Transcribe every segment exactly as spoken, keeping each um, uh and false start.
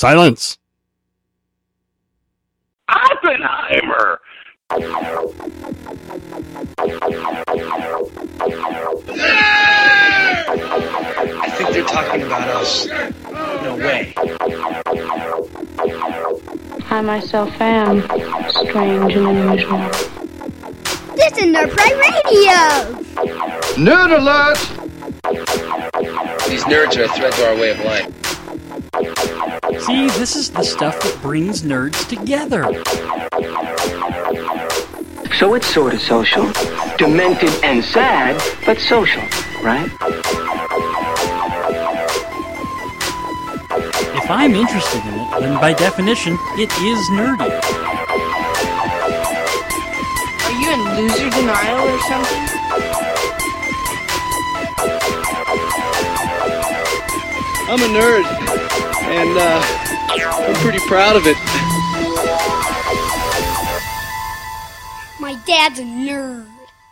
Silence. Oppenheimer. I think they're talking about us. No way. I myself am strange and unusual. This is Nerd Pride Radio! Nerd alert! These nerds are a threat to our way of life. See, this is the stuff that brings nerds together. So it's sort of social. Demented and sad, but social, right? If I'm interested in it, then by definition, it is nerdy. Are you in loser denial or something? I'm a nerd, and uh, I'm pretty proud of it. My dad's a nerd.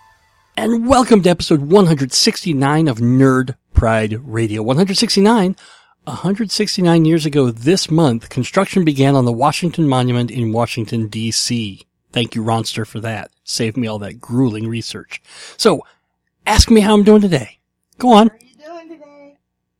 And welcome to episode one sixty-nine of Nerd Pride Radio. one sixty-nine, one hundred sixty-nine years ago this month, construction began on the Washington Monument in Washington, D C Thank you, Ronster, for that. Saved me all that grueling research. So, ask me how I'm doing today. Go on. How are you doing today?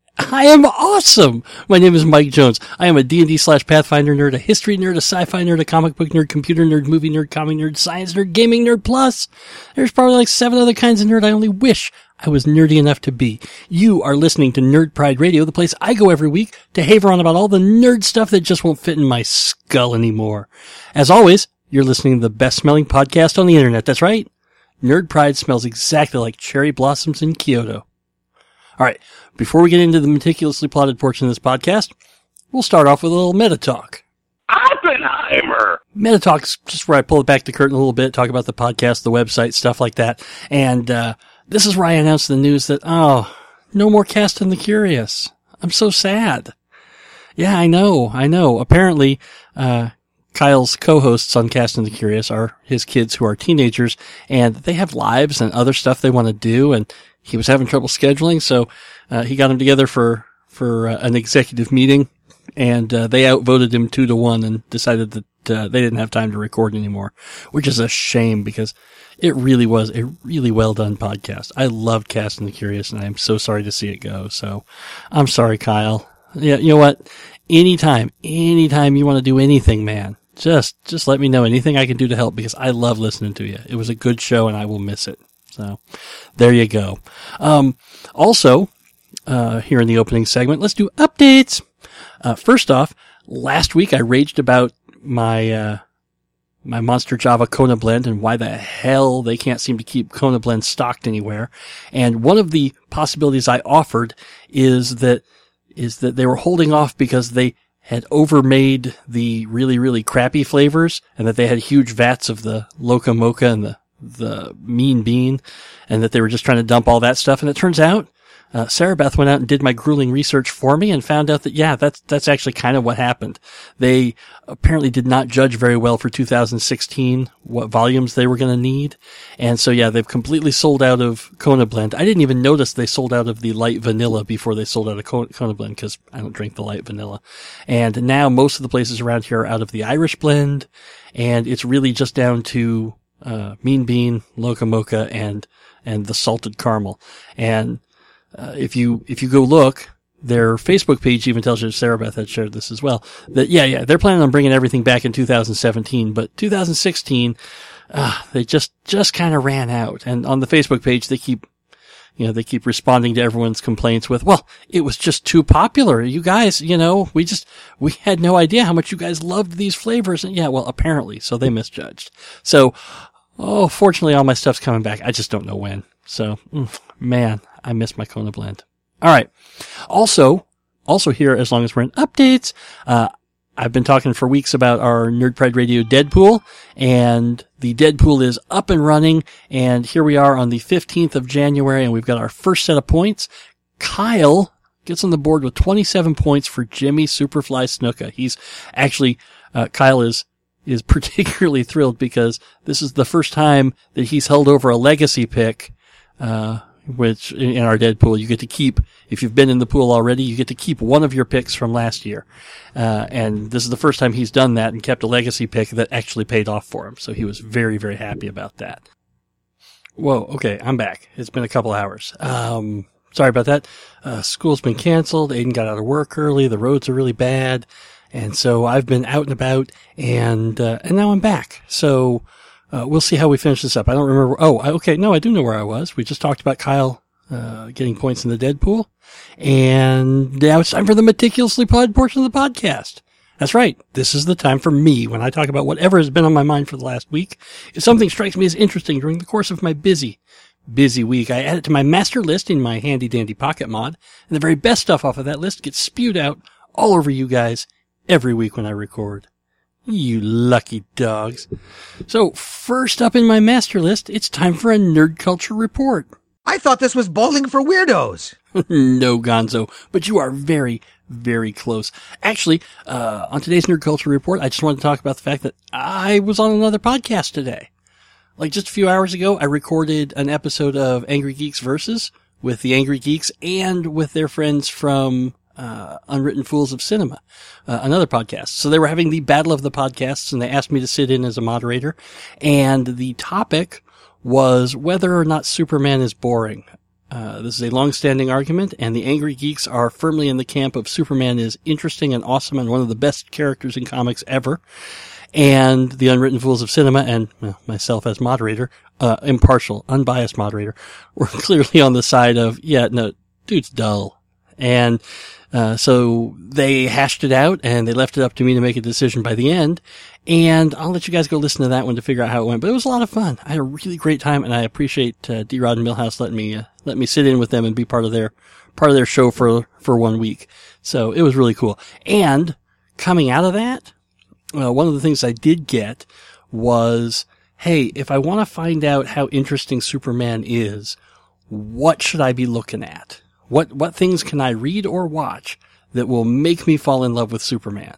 I am awesome! My name is Mike Jones. I am a D and D slash Pathfinder nerd, a history nerd, a sci-fi nerd, a comic book nerd, computer nerd, movie nerd, comic nerd, science nerd, gaming nerd, plus there's probably like seven other kinds of nerd I only wish I was nerdy enough to be. You are listening to Nerd Pride Radio, the place I go every week to haver on about all the nerd stuff that just won't fit in my skull anymore. As always, you're listening to the best-smelling podcast on the internet. That's right. Nerd Pride smells exactly like cherry blossoms in Kyoto. All right, before we get into the meticulously plotted portion of this podcast, we'll start off with a little meta talk. Oppenheimer. Meta talk's just where I pull it back the curtain a little bit, talk about the podcast, the website, stuff like that. And uh this is where I announced the news that, oh, no more Cast and the Curious. I'm so sad. Yeah, I know, I know. Apparently, uh Kyle's co-hosts on Cast and the Curious are his kids who are teenagers, and they have lives and other stuff they want to do, and he was having trouble scheduling, so uh, he got them together for for uh, an executive meeting, and uh, they outvoted him two to one and decided that uh, they didn't have time to record anymore, which is a shame because it really was a really well done podcast. I loved Cast and the Curious, and I'm so sorry to see it go. So I'm sorry, Kyle. Yeah, you know what? Anytime, anytime you want to do anything, man, just just let me know. Anything I can do to help because I love listening to you. It was a good show, and I will miss it. So, there you go. Um, also, uh, here in the opening segment, let's do updates. Uh, first off, last week I raged about my, uh, my Monster Java Kona blend and why the hell they can't seem to keep Kona blend stocked anywhere. And one of the possibilities I offered is that, is that they were holding off because they had overmade the really, really crappy flavors and that they had huge vats of the Loca Mocha and the the Mean Bean, and that they were just trying to dump all that stuff. And it turns out, uh, Sarah Beth went out and did my grueling research for me and found out that, yeah, that's, that's actually kind of what happened. They apparently did not judge very well for two thousand sixteen what volumes they were going to need. And so, yeah, they've completely sold out of Kona blend. I didn't even notice they sold out of the light vanilla before they sold out of Kona blend because I don't drink the light vanilla. And now most of the places around here are out of the Irish blend, and it's really just down to Uh, Mean Bean, Loca Mocha, and, and the salted caramel. And, uh, if you, if you go look, their Facebook page even tells you, Sarah Beth had shared this as well, that yeah, yeah, they're planning on bringing everything back in two thousand seventeen, but two thousand sixteen, uh, they just, just kind of ran out. And on the Facebook page, they keep, you know, they keep responding to everyone's complaints with, well, it was just too popular. You guys, you know, we just, we had no idea how much you guys loved these flavors. And yeah, well, apparently, so they misjudged. So, oh, fortunately, all my stuff's coming back. I just don't know when. So, mm, man, I miss my Kona blend. All right. Also, also here, as long as we're in updates, uh, I've been talking for weeks about our Nerd Pride Radio Deadpool, and the Deadpool is up and running, and here we are on the fifteenth of January, and we've got our first set of points. Kyle gets on the board with twenty-seven points for Jimmy Superfly Snuka. He's actually, uh, Kyle is, is particularly thrilled because this is the first time that he's held over a legacy pick, uh, which in our Deadpool, you get to keep, if you've been in the pool already, you get to keep one of your picks from last year. Uh, and this is the first time he's done that and kept a legacy pick that actually paid off for him. So he was very, very happy about that. Whoa, okay, I'm back. It's been a couple hours. Um, sorry about that. Uh, school's been canceled. Aiden got out of work early. The roads are really bad. And so I've been out and about, and, uh, and now I'm back. So, uh, we'll see how we finish this up. I don't remember. Oh, okay, no, I do know where I was. We just talked about Kyle, uh, getting points in the Deadpool. And now it's time for the meticulously plotted portion of the podcast. That's right. This is the time for me when I talk about whatever has been on my mind for the last week. If something strikes me as interesting during the course of my busy, busy week, I add it to my master list in my handy dandy pocket mod, and the very best stuff off of that list gets spewed out all over you guys every week when I record. You lucky dogs. So first up in my master list, it's time for a nerd culture report. I thought this was bowling for weirdos. No, Gonzo, but you are very, very close. Actually, uh, on today's Nerd Culture Report, I just wanted to talk about the fact that I was on another podcast today. Like just a few hours ago, I recorded an episode of Angry Geeks Versus with the Angry Geeks and with their friends from uh Unwritten Fools of Cinema, uh, another podcast. So they were having the battle of the podcasts, and they asked me to sit in as a moderator, and the topic was whether or not Superman is boring. Uh, this is a long-standing argument, and the Angry Geeks are firmly in the camp of Superman is interesting and awesome and one of the best characters in comics ever. And the Unwritten Fools of Cinema and well, myself as moderator, uh, impartial, unbiased moderator, were clearly on the side of, yeah, no, dude's dull. And uh, so they hashed it out, and they left it up to me to make a decision by the end. And I'll let you guys go listen to that one to figure out how it went. But it was a lot of fun. I had a really great time, and I appreciate uh, D-Rod and Milhouse letting me uh, let me sit in with them and be part of their part of their show for for one week. So it was really cool. And coming out of that, uh, one of the things I did get was, hey, if I want to find out how interesting Superman is, what should I be looking at? What what things can I read or watch that will make me fall in love with Superman?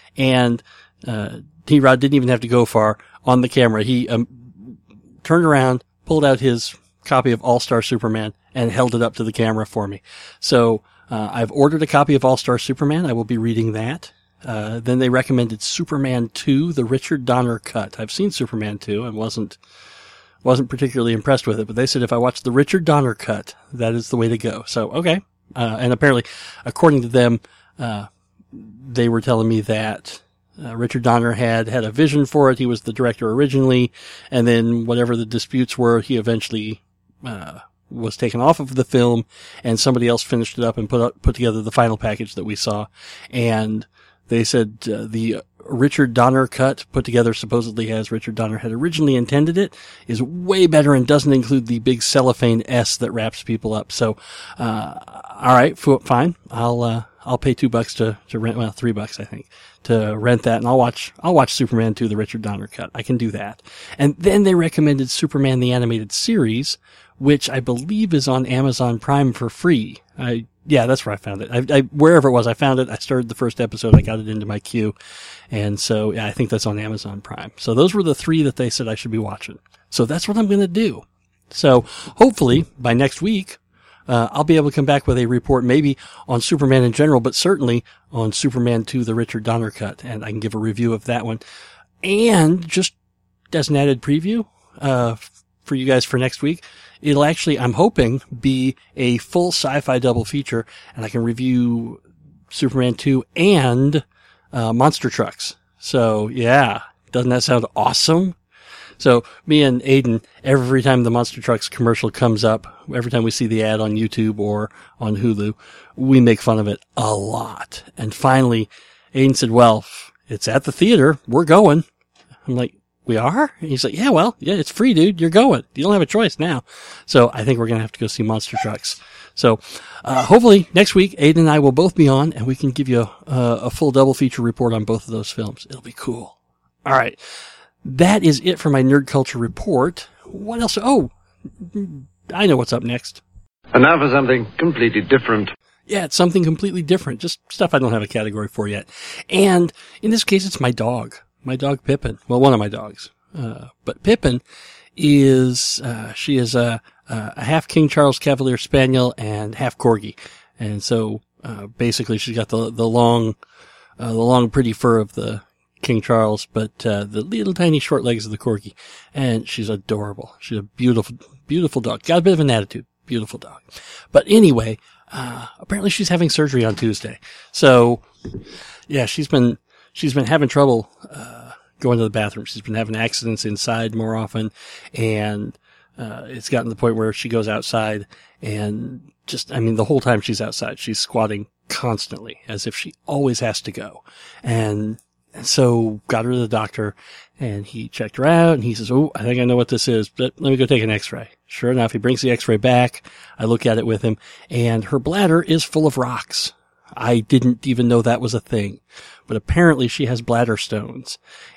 And uh T-Rod didn't even have to go far on the camera. He um, turned around, pulled out his copy of All-Star Superman, and held it up to the camera for me. So uh, I've ordered a copy of All-Star Superman. I will be reading that. Uh, then they recommended Superman two, the Richard Donner cut. I've seen Superman two and wasn't wasn't particularly impressed with it, but they said if I watch the Richard Donner cut, that is the way to go. So, okay. Uh, and apparently, according to them, uh, they were telling me that Uh, Richard Donner had had a vision for it. He was the director originally, and then whatever the disputes were, he eventually uh, was taken off of the film, and somebody else finished it up and put up, put together the final package that we saw. And they said uh, the Richard Donner cut, put together supposedly as Richard Donner had originally intended it, is way better and doesn't include the big cellophane S that wraps people up. So, uh, all right, f- fine. I'll uh, I'll pay two bucks to to rent. Well, three bucks I think. To rent that, and I'll watch, I'll watch Superman two, the Richard Donner cut. I can do that. And then they recommended Superman the Animated Series, which I believe is on Amazon Prime for free. I, yeah, that's where I found it. I, I, wherever it was, I found it. I started the first episode. I got it into my queue. And so, yeah, I think that's on Amazon Prime. So those were the three that they said I should be watching. So that's what I'm going to do. So hopefully by next week, Uh, I'll be able to come back with a report maybe on Superman in general, but certainly on Superman two, the Richard Donner cut, and I can give a review of that one. And just as an added preview, uh, for you guys for next week, it'll actually, I'm hoping, be a full sci-fi double feature, and I can review Superman two and, uh, Monster Trucks. So, yeah. Doesn't that sound awesome? So me and Aiden, every time the Monster Trucks commercial comes up, every time we see the ad on YouTube or on Hulu, we make fun of it a lot. And finally, Aiden said, well, it's at the theater. We're going. I'm like, we are? And he's like, yeah, well, yeah, it's free, dude. You're going. You don't have a choice now. So I think we're going to have to go see Monster Trucks. So, uh, hopefully next week, Aiden and I will both be on, and we can give you a, a full double feature report on both of those films. It'll be cool. All right. That is it for my Nerd Culture Report. What else? Oh, I know what's up next. And now for something completely different. Yeah, it's something completely different. Just stuff I don't have a category for yet. And in this case, it's my dog. My dog Pippin. Well, one of my dogs. Uh, but Pippin is, uh, she is a, uh, a half King Charles Cavalier Spaniel and half Corgi. And so, uh, basically she's got the, the long, uh, the long pretty fur of the King Charles, but, uh, the little tiny short legs of the Corgi. And she's adorable. She's a beautiful, beautiful dog. Got a bit of an attitude. Beautiful dog. But anyway, uh, apparently she's having surgery on Tuesday. So, yeah, she's been, she's been having trouble, uh, going to the bathroom. She's been having accidents inside more often, and, uh, it's gotten to the point where she goes outside and just, I mean, the whole time she's outside, she's squatting constantly as if she always has to go. And, and so got her to the doctor, and he checked her out, and he says, oh, I think I know what this is, but let me go take an x-ray. Sure enough, he brings the x-ray back. I look at it with him, and her bladder is full of rocks. I didn't even know that was a thing, but apparently she has bladder stones,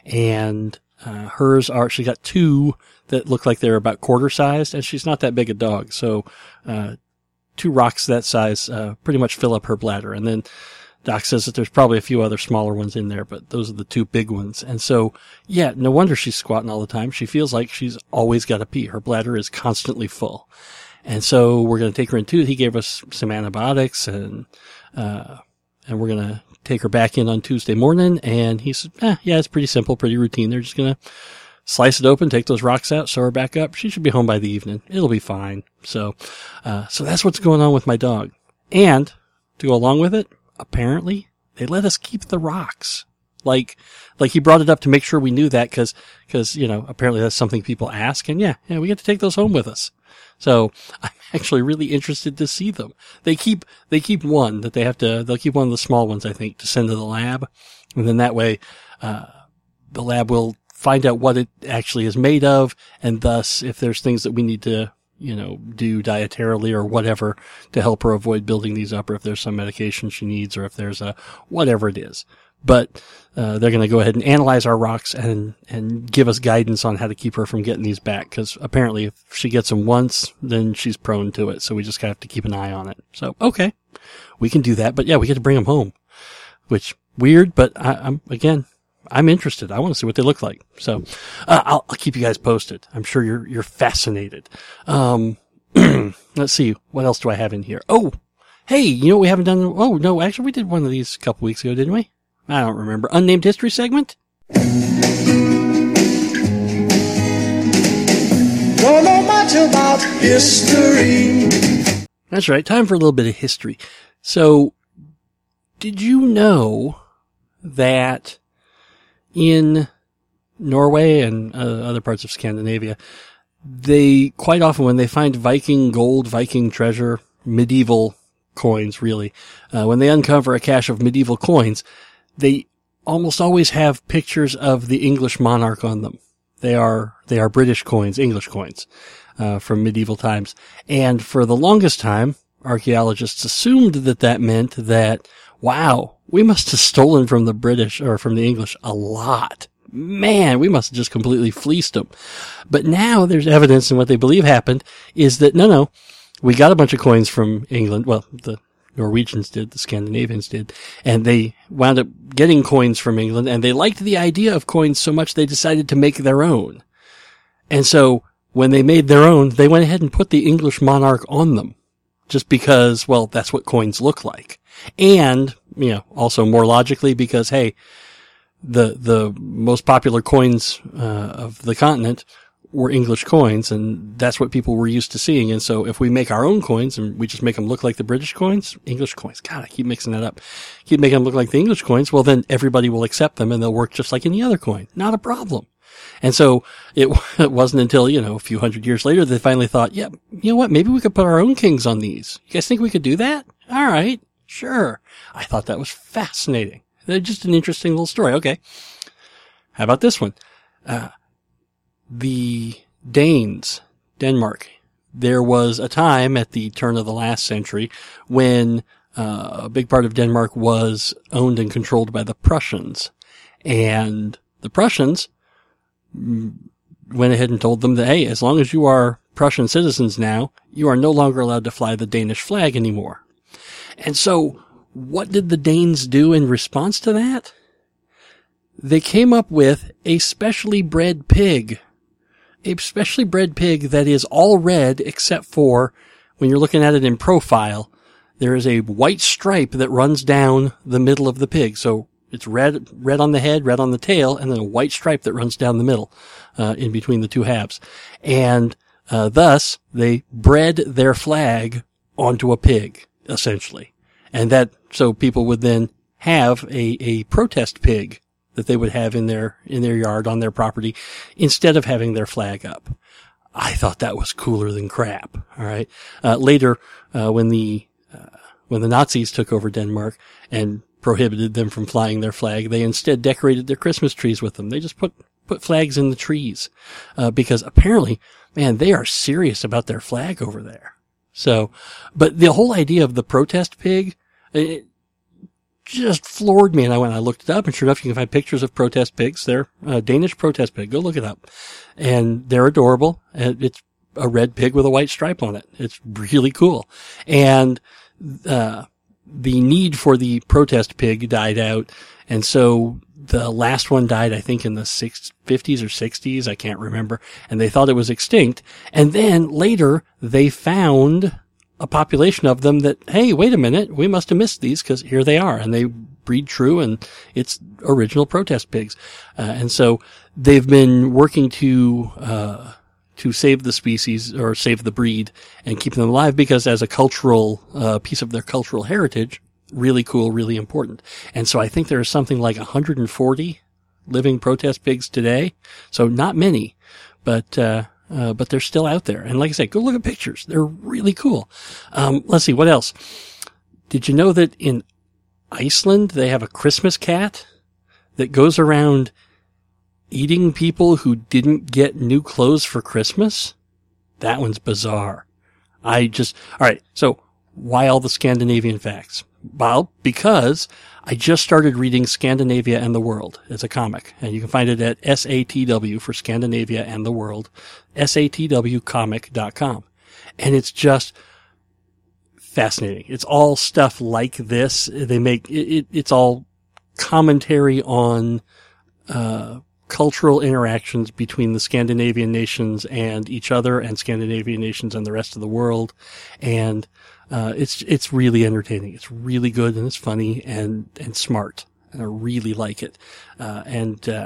and uh, hers are, she got two that look like they're about quarter sized, and she's not that big a dog, so uh two rocks that size uh pretty much fill up her bladder. And then Doc says that there's probably a few other smaller ones in there, but those are the two big ones. And so, yeah, no wonder she's squatting all the time. She feels like she's always got to pee. Her bladder is constantly full. And so we're going to take her in too. He gave us some antibiotics, and, uh, and we're going to take her back in on Tuesday morning. And he said, eh, yeah, it's pretty simple, pretty routine. They're just going to slice it open, take those rocks out, sew her back up. She should be home by the evening. It'll be fine. So, uh, so that's what's going on with my dog. And to go along with it, apparently they let us keep the rocks. Like, like he brought it up to make sure we knew that, cause, cause, you know, apparently that's something people ask, and yeah, yeah, we get to take those home with us. So I'm actually really interested to see them. They keep, they keep one that they have to, they'll keep one of the small ones, I think, to send to the lab. And then that way, uh, the lab will find out what it actually is made of, and thus if there's things that we need to, you know, do dietarily or whatever to help her avoid building these up, or if there's some medication she needs, or if there's a, whatever it is. But, uh, they're going to go ahead and analyze our rocks and, and give us guidance on how to keep her from getting these back. Cause apparently if she gets them once, then she's prone to it. So we just have to keep an eye on it. So, okay, we can do that. But yeah, we get to bring them home, which weird, but I, I'm, again, I'm interested. I want to see what they look like. So, uh, I'll, I'll keep you guys posted. I'm sure you're, you're fascinated. Um, let's see. What else do I have in here? Oh, hey, you know what we haven't done? Oh, no, actually we did one of these a couple weeks ago, didn't we? I don't remember. Unnamed history segment? Don't know much about history. That's right. Time for a little bit of history. So, did you know that in Norway and uh, other parts of Scandinavia, they quite often, when they find Viking gold, Viking treasure, medieval coins, really, uh, when they uncover a cache of medieval coins, they almost always have pictures of the English monarch on them. They are, they are British coins, English coins, uh, from medieval times. And for the longest time, archaeologists assumed that that meant that, wow, we must have stolen from the British or from the English a lot. Man, we must have just completely fleeced them. But now there's evidence, and what they believe happened is that, no, no, we got a bunch of coins from England. Well, the Norwegians did, the Scandinavians did, and they wound up getting coins from England, and they liked the idea of coins so much they decided to make their own. And so when they made their own, they went ahead and put the English monarch on them, just because, well, that's what coins look like. And, you know, also more logically because, hey, the, the most popular coins, uh, of the continent were English coins, and that's what people were used to seeing. And so if we make our own coins and we just make them look like the British coins, English coins, God, I keep mixing that up, keep making them look like the English coins, well, then everybody will accept them and they'll work just like any other coin. Not a problem. And so it, it wasn't until, you know, a few hundred years later they finally thought, yeah, you know what, maybe we could put our own kings on these. You guys think we could do that? All right, sure. I thought that was fascinating. They're just an interesting little story. Okay. How about this one? Uh, The Danes, Denmark. There was a time at the turn of the last century when uh, a big part of Denmark was owned and controlled by the Prussians. And the Prussians went ahead and told them that, hey, as long as you are Prussian citizens now, you are no longer allowed to fly the Danish flag anymore. And so what did the Danes do in response to that? They came up with a specially bred pig. a specially bred pig that is all red except for when you're looking at it in profile, there is a white stripe that runs down the middle of the pig. So it's red, red on the head, red on the tail, and then a white stripe that runs down the middle, uh, in between the two halves. And, uh, thus they bred their flag onto a pig, essentially. And that, so people would then have a, a protest pig that they would have in their, in their yard on their property instead of having their flag up. I thought that was cooler than crap. All right. Uh, later, uh, when the, uh, when the Nazis took over Denmark and prohibited them from flying their flag, they instead decorated their Christmas trees with them. They just put, put flags in the trees, uh, because apparently, man, they are serious about their flag over there. So, but the whole idea of the protest pig, it just floored me. And I went, I looked it up, and sure enough, you can find pictures of protest pigs. They're a Danish protest pig. Go look it up. And they're adorable. It's a red pig with a white stripe on it. It's really cool. And, uh, the need for the protest pig died out. And so the last one died, I think, in the fifties or sixties. I can't remember. And they thought it was extinct. And then later they found a population of them that, hey, wait a minute, we must have missed these because here they are. And they breed true, and it's original protest pigs. Uh, and so they've been working to, uh, to save the species or save the breed and keep them alive because as a cultural, uh, piece of their cultural heritage, really cool, really important. And so I think there is something like one hundred forty living protest pigs today. So not many, but, uh, uh, but they're still out there. And like I said, go look at pictures. They're really cool. Um, let's see, what else? Did you know that in Iceland, they have a Christmas cat that goes around eating people who didn't get new clothes for Christmas? That one's bizarre. I just, alright, so why all the Scandinavian facts? Well, because I just started reading Scandinavia and the World. It's a comic, and you can find it at S A T W for Scandinavia and the World, S A T W comic dot com. And it's just fascinating. It's all stuff like this. They make, it, it, it's all commentary on, uh, cultural interactions between the Scandinavian nations and each other and Scandinavian nations and the rest of the world. And, uh, it's, it's really entertaining. It's really good, and it's funny and, and smart. And I really like it. Uh, and, uh,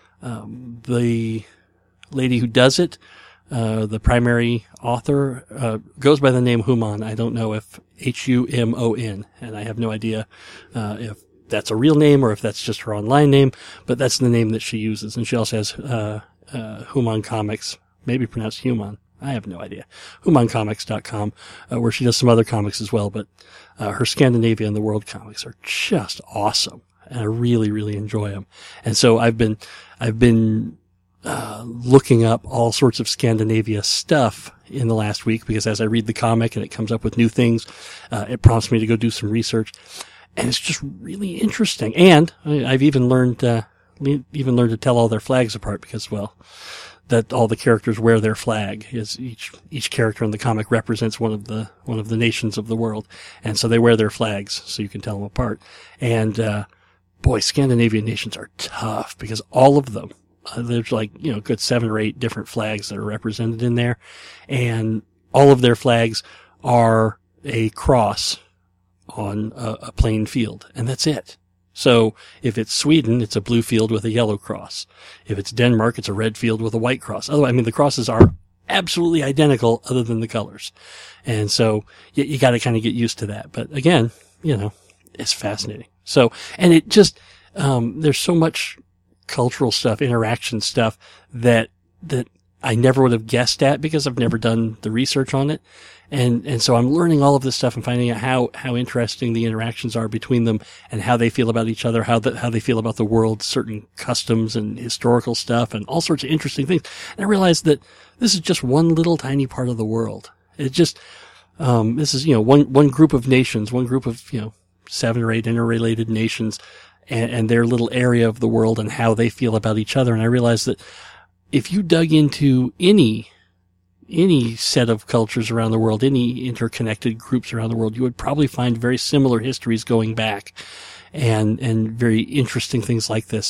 um, the lady who does it, uh, the primary author, uh, goes by the name Human. I don't know if H U M O N, and I have no idea, uh, if that's a real name or if that's just her online name, but that's the name that she uses. And she also has, uh, uh, Human Comics, maybe pronounced Human. I have no idea. human comics dot com, uh, where she does some other comics as well, but, uh, her Scandinavia and the World comics are just awesome. And I really, really enjoy them. And so I've been, I've been, uh, looking up all sorts of Scandinavia stuff in the last week because as I read the comic and it comes up with new things, uh, it prompts me to go do some research. And it's just really interesting. And I've even learned, uh, even learned to tell all their flags apart because, well, that all the characters wear their flag. Is each, each character in the comic represents one of the, one of the nations of the world. And so they wear their flags so you can tell them apart. And, uh, boy, Scandinavian nations are tough because all of them, uh, there's like, you know, good seven or eight different flags that are represented in there. And all of their flags are a cross on a, a plain field, and that's it. So if it's Sweden, it's a blue field with a yellow cross. If it's Denmark, it's a red field with a white cross. Otherwise, I mean, the crosses are absolutely identical other than the colors. And so you, you got to kind of get used to that. But again, you know, it's fascinating. So, and it just, um, there's so much cultural stuff, interaction stuff that, that I never would have guessed at because I've never done the research on it. And, and so I'm learning all of this stuff and finding out how, how interesting the interactions are between them and how they feel about each other, how the, how they feel about the world, certain customs and historical stuff and all sorts of interesting things. And I realized that this is just one little tiny part of the world. It just, um, this is, you know, one, one group of nations, one group of, you know, seven or eight interrelated nations and, and their little area of the world and how they feel about each other. And I realized that if you dug into any any set of cultures around the world, any interconnected groups around the world, you would probably find very similar histories going back and, and very interesting things like this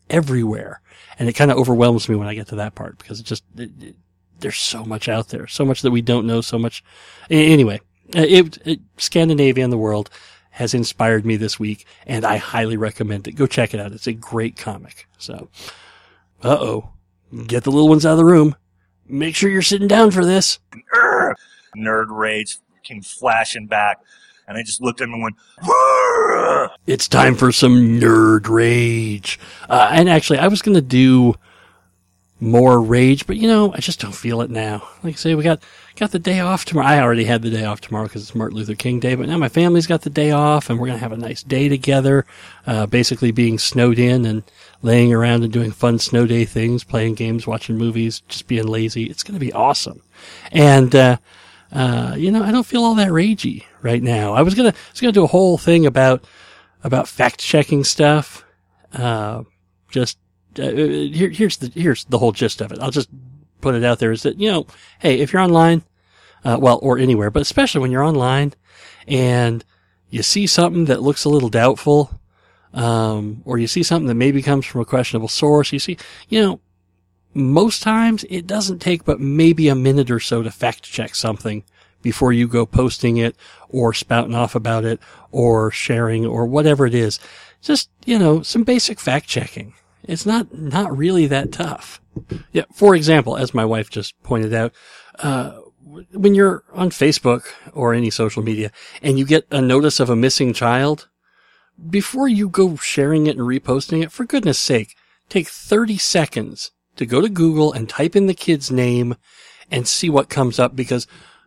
everywhere. And it kind of overwhelms me when I get to that part because it just, it, it, there's so much out there, so much that we don't know, so much. Anyway, it, it, Scandinavia and the world has inspired me this week, and I highly recommend it. Go check it out. It's a great comic. So, uh-oh. Get the little ones out of the room. Make sure you're sitting down for this. Nerd rage came flashing back, and I just looked at him and went, Rrr! It's time for some nerd rage. Uh, and actually, I was going to do more rage, but you know, I just don't feel it now. Like I say, we got, got the day off tomorrow. I already had the day off tomorrow because it's Martin Luther King Day, but now my family's got the day off and we're going to have a nice day together, uh, basically being snowed in and laying around and doing fun snow day things, playing games, watching movies, just being lazy. It's going to be awesome. And, uh, uh, you know, I don't feel all that ragey right now. I was going to, I was going to do a whole thing about, about fact checking stuff. Uh, just, Uh, here, here's the here's the whole gist of it. I'll just put it out there is that, you know, hey, if you're online, uh, well, or anywhere, but especially when you're online and you see something that looks a little doubtful, um, or you see something that maybe comes from a questionable source, you see, you know, most times it doesn't take but maybe a minute or so to fact check something before you go posting it or spouting off about it or sharing or whatever it is. Just, you know, some basic fact checking. It's not, not really that tough. Yeah. For example, as my wife just pointed out, uh, when you're on Facebook or any social media and you get a notice of a missing child, before you go sharing it and reposting it, for goodness sake, take thirty seconds to go to Google and type in the kid's name and see what comes up, because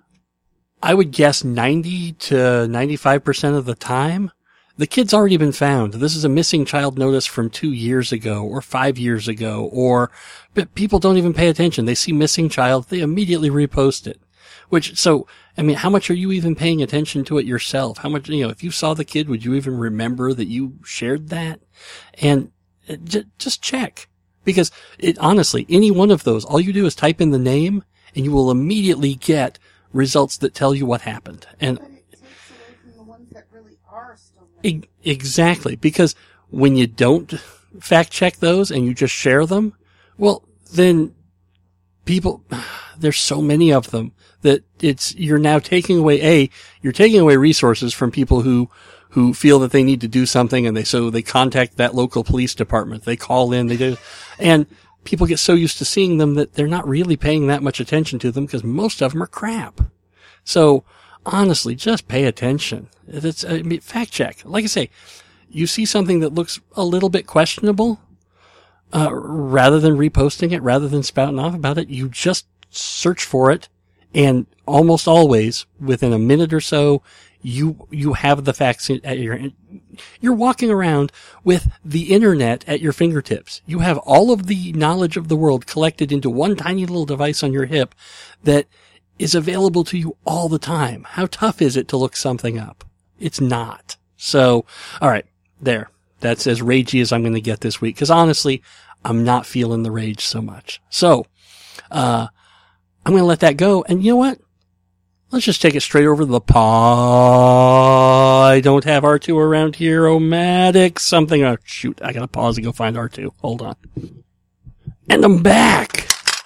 I would guess ninety to ninety-five percent of the time, the kid's already been found. This is a missing child notice from two years ago or five years ago, or, but people don't even pay attention. They see missing child, they immediately repost it. Which, so, I mean, how much are you even paying attention to it yourself? How much, you know, if you saw the kid, would you even remember that you shared that? And j- just check. Because it, honestly, any one of those, all you do is type in the name and you will immediately get results that tell you what happened. And exactly, because when you don't fact check those and you just share them, well, then people, there's so many of them that it's, you're now taking away, A, you're taking away resources from people who, who feel that they need to do something, and they, so they contact that local police department, they call in, they do, and people get so used to seeing them that they're not really paying that much attention to them because most of them are crap. So, honestly, just pay attention. It's, I mean, fact check. Like I say, you see something that looks a little bit questionable, uh, rather than reposting it, rather than spouting off about it, you just search for it, and almost always, within a minute or so, you, you have the facts at your, you're walking around with the internet at your fingertips. You have all of the knowledge of the world collected into one tiny little device on your hip that is available to you all the time. How tough is it to look something up? It's not. So, alright, there. That's as ragey as I'm going to get this week. Cause honestly, I'm not feeling the rage so much. So, uh, I'm going to let that go. And you know what? Let's just take it straight over to the paw. I don't have R two around here. O-matic something. Oh, shoot. I got to pause and go find R two. Hold on. And I'm back.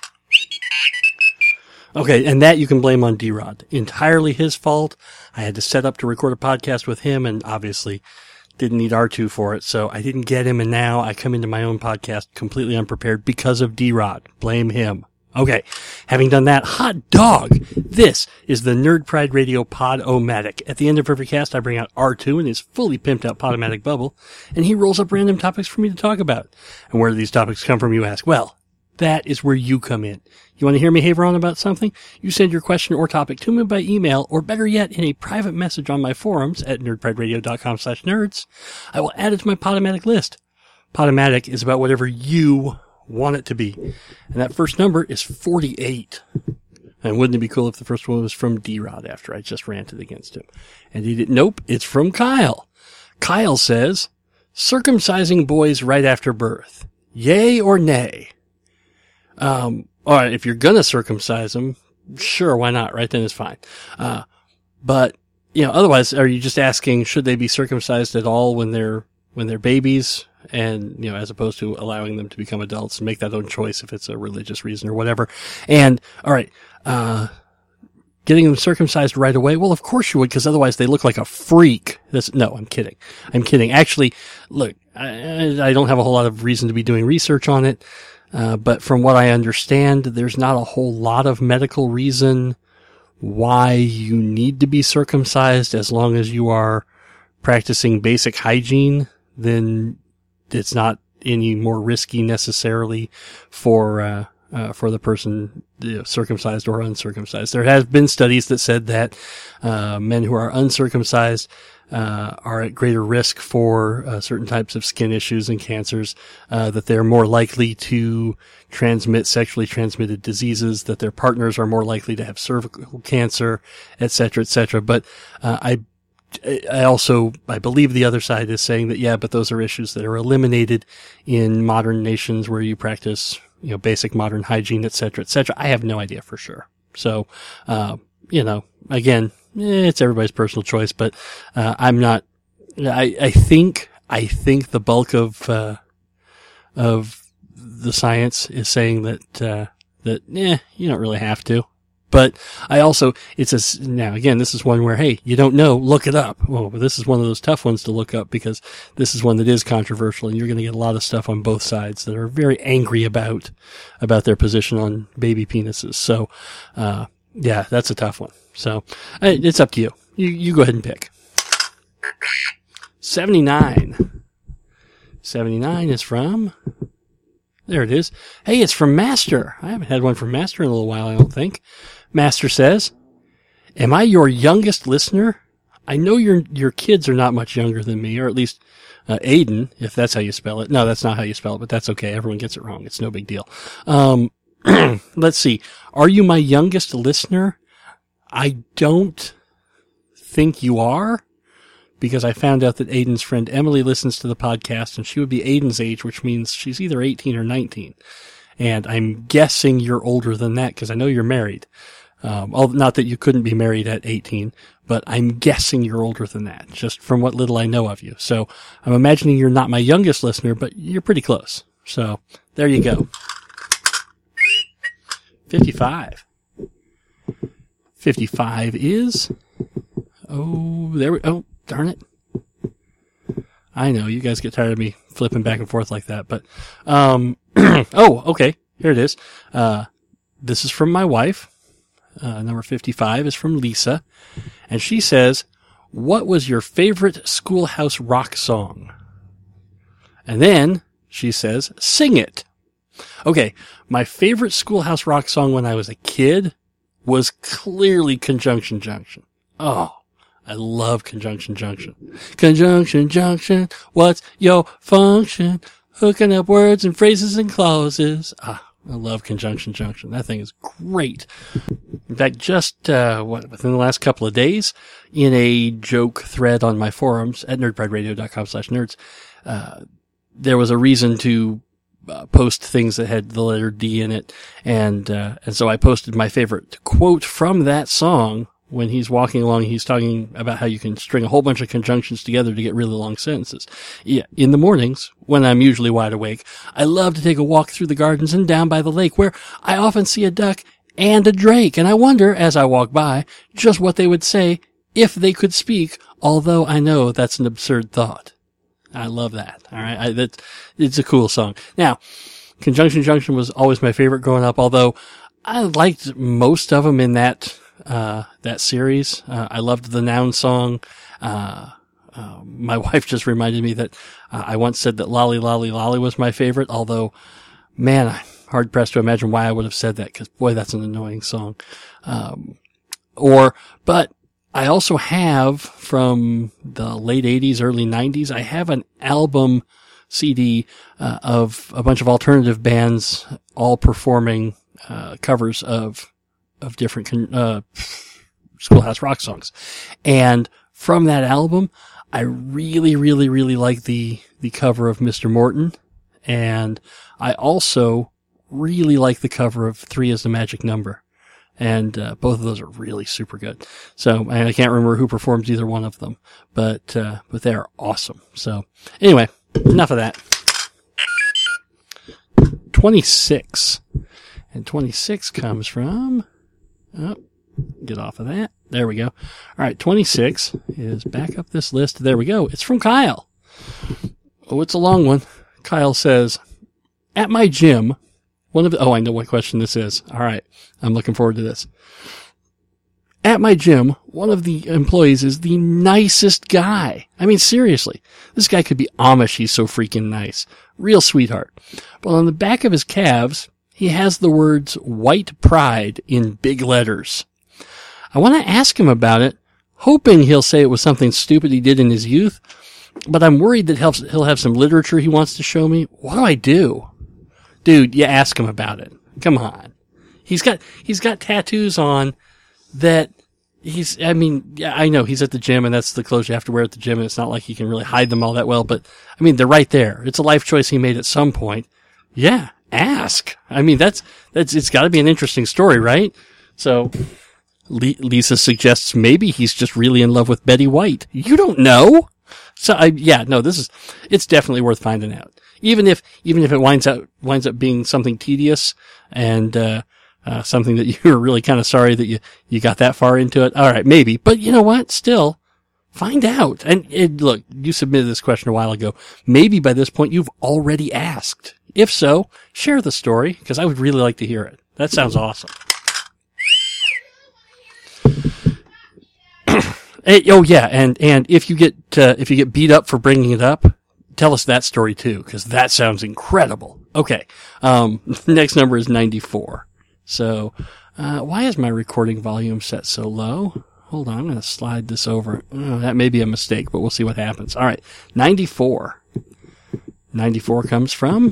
Okay, and that you can blame on D-Rod. Entirely his fault. I had to set up to record a podcast with him, and obviously didn't need R two for it, so I didn't get him, and now I come into my own podcast completely unprepared because of D-Rod. Blame him. Okay, having done that, hot dog! This is the Nerd Pride Radio Pod-O-Matic. At the end of every cast, I bring out R two in his fully pimped out Podomatic bubble, and he rolls up random topics for me to talk about. And where do these topics come from, you ask? Well, that is where you come in. You want to hear me haver on about something? You send your question or topic to me by email, or better yet, in a private message on my forums at nerdprideradio.com slash nerds. I will add it to my Podomatic list. Podomatic is about whatever you want it to be. And that first number is forty-eight. And wouldn't it be cool if the first one was from D-Rod after I just ranted against him? And he didn't. Nope, it's from Kyle. Kyle says, circumcising boys right after birth. Yay or nay? Um, alright, if you're gonna circumcise them, sure, why not? Right then it's fine. Uh, but, you know, otherwise, are you just asking, should they be circumcised at all when they're, when they're babies? and, you know, as opposed to allowing them to become adults and make that own choice if it's a religious reason or whatever. And, all right, uh, getting them circumcised right away? Well, of course you would, because otherwise they look like a freak. That's, no, I'm kidding. I'm kidding. Actually, look, I, I don't have a whole lot of reason to be doing research on it, uh, but from what I understand, there's not a whole lot of medical reason why you need to be circumcised. As long as you are practicing basic hygiene, then it's not any more risky necessarily for, uh, Uh, for the person, you know, circumcised or uncircumcised. There have been studies that said that uh, men who are uncircumcised uh, are at greater risk for uh, certain types of skin issues and cancers, uh, that they're more likely to transmit sexually transmitted diseases, that their partners are more likely to have cervical cancer, et cetera, et cetera. But uh, I I also, I believe the other side is saying that, yeah, but those are issues that are eliminated in modern nations where you practice, you know, basic modern hygiene, et cetera, et cetera. I have no idea for sure. So, uh, you know, again, eh, it's everybody's personal choice, but, uh, I'm not, I, I think, I think the bulk of, uh, of the science is saying that, uh, that, eh, you don't really have to. But I also, it's a, now again, this is one where, hey, you don't know, look it up. Well, this is one of those tough ones to look up because this is one that is controversial and you're going to get a lot of stuff on both sides that are very angry about, about their position on baby penises. So, uh, yeah, that's a tough one. So, it's up to you. You, you go ahead and pick. seventy-nine. seventy-nine is from, there it is. Hey, it's from Master. I haven't had one from Master in a little while, I don't think. Master says, am I your youngest listener? I know your your kids are not much younger than me, or at least uh, Aiden, if that's how you spell it. No, that's not how you spell it, but that's okay. Everyone gets it wrong. It's no big deal. Um, let's see. Are you my youngest listener? I don't think you are, because I found out that Aiden's friend Emily listens to the podcast, and she would be Aiden's age, which means she's either eighteen or nineteen. And I'm guessing you're older than that, because I know you're married. Um, not that you couldn't be married at eighteen, but I'm guessing you're older than that, just from what little I know of you. So I'm imagining you're not my youngest listener, but you're pretty close. So there you go. fifty-five. fifty-five is, oh, there we, oh, darn it. I know, you guys get tired of me flipping back and forth like that, but, um, oh, okay, here it is. Uh, this is from my wife. Uh, number fifty-five is from Lisa, and she says, what was your favorite Schoolhouse Rock song? And then she says, sing it. Okay, my favorite Schoolhouse Rock song when I was a kid was clearly Conjunction Junction. Oh, I love Conjunction Junction. Conjunction Junction, what's your function? Hooking up words and phrases and clauses. Ah, I love Conjunction Junction. That thing is great. In fact, just, uh, what, within the last couple of days, in a joke thread on my forums at nerdprideradio.com slash nerds, uh, there was a reason to uh, post things that had the letter D in it. And, uh, and so I posted my favorite quote from that song. When he's walking along, he's talking about how you can string a whole bunch of conjunctions together to get really long sentences. Yeah, in the mornings, when I'm usually wide awake, I love to take a walk through the gardens and down by the lake, where I often see a duck and a drake, and I wonder, as I walk by, just what they would say if they could speak, although I know that's an absurd thought. I love that. All right, I, that it's a cool song. Now, Conjunction Junction was always my favorite growing up, although I liked most of them in that uh that series. Uh, I loved the Noun song. Uh, uh, my wife just reminded me that uh, I once said that Lolly Lolly Lolly was my favorite, although, man, I'm hard pressed to imagine why I would have said that, because boy, that's an annoying song. Um, or, but I also have, from the late eighties, early nineties, I have an album C D uh, of a bunch of alternative bands all performing uh covers of of different uh Schoolhouse Rock songs. And from that album, I really, really, really like the the cover of Mister Morton, and I also really like the cover of Three is the Magic Number. And uh, both of those are really super good. So, and I can't remember who performs either one of them, but uh but they are awesome. So, anyway, enough of that. twenty-six. And twenty-six comes from, oh, get off of that. There we go. All right, twenty-six is back up this list. There we go. It's from Kyle. Oh, it's a long one. Kyle says, at my gym, one of the, oh, I know what question this is. All right. I'm looking forward to this. At my gym, one of the employees is the nicest guy. I mean, seriously, this guy could be Amish. He's so freaking nice. Real sweetheart. But on the back of his calves, he has the words white pride in big letters. I want to ask him about it, hoping he'll say it was something stupid he did in his youth, but I'm worried that he'll have some literature he wants to show me. What do I do? Dude, you ask him about it. Come on. He's got, he's got tattoos on that he's, I mean, yeah, I know he's at the gym and that's the clothes you have to wear at the gym and it's not like he can really hide them all that well, but I mean, they're right there. It's a life choice he made at some point. Yeah, ask. I mean, that's, that's, it's gotta be an interesting story, right? So, Lisa suggests maybe he's just really in love with Betty White. You don't know. So, I, yeah, no, this is, it's definitely worth finding out. Even if, even if it winds out, winds up being something tedious and, uh, uh, something that you're really kind of sorry that you, you got that far into it. All right, maybe. But you know what? Still, find out. And it, look, you submitted this question a while ago. Maybe by this point you've already asked. If so, share the story because I would really like to hear it. That sounds awesome. Hey, oh yeah, and and if you get uh, if you get beat up for bringing it up, tell us that story too, because that sounds incredible. Okay, um, next number is ninety-four. So, uh, why is my recording volume set so low? Hold on, I'm going to slide this over. Oh, that may be a mistake, but we'll see what happens. All right, ninety-four. ninety-four comes from.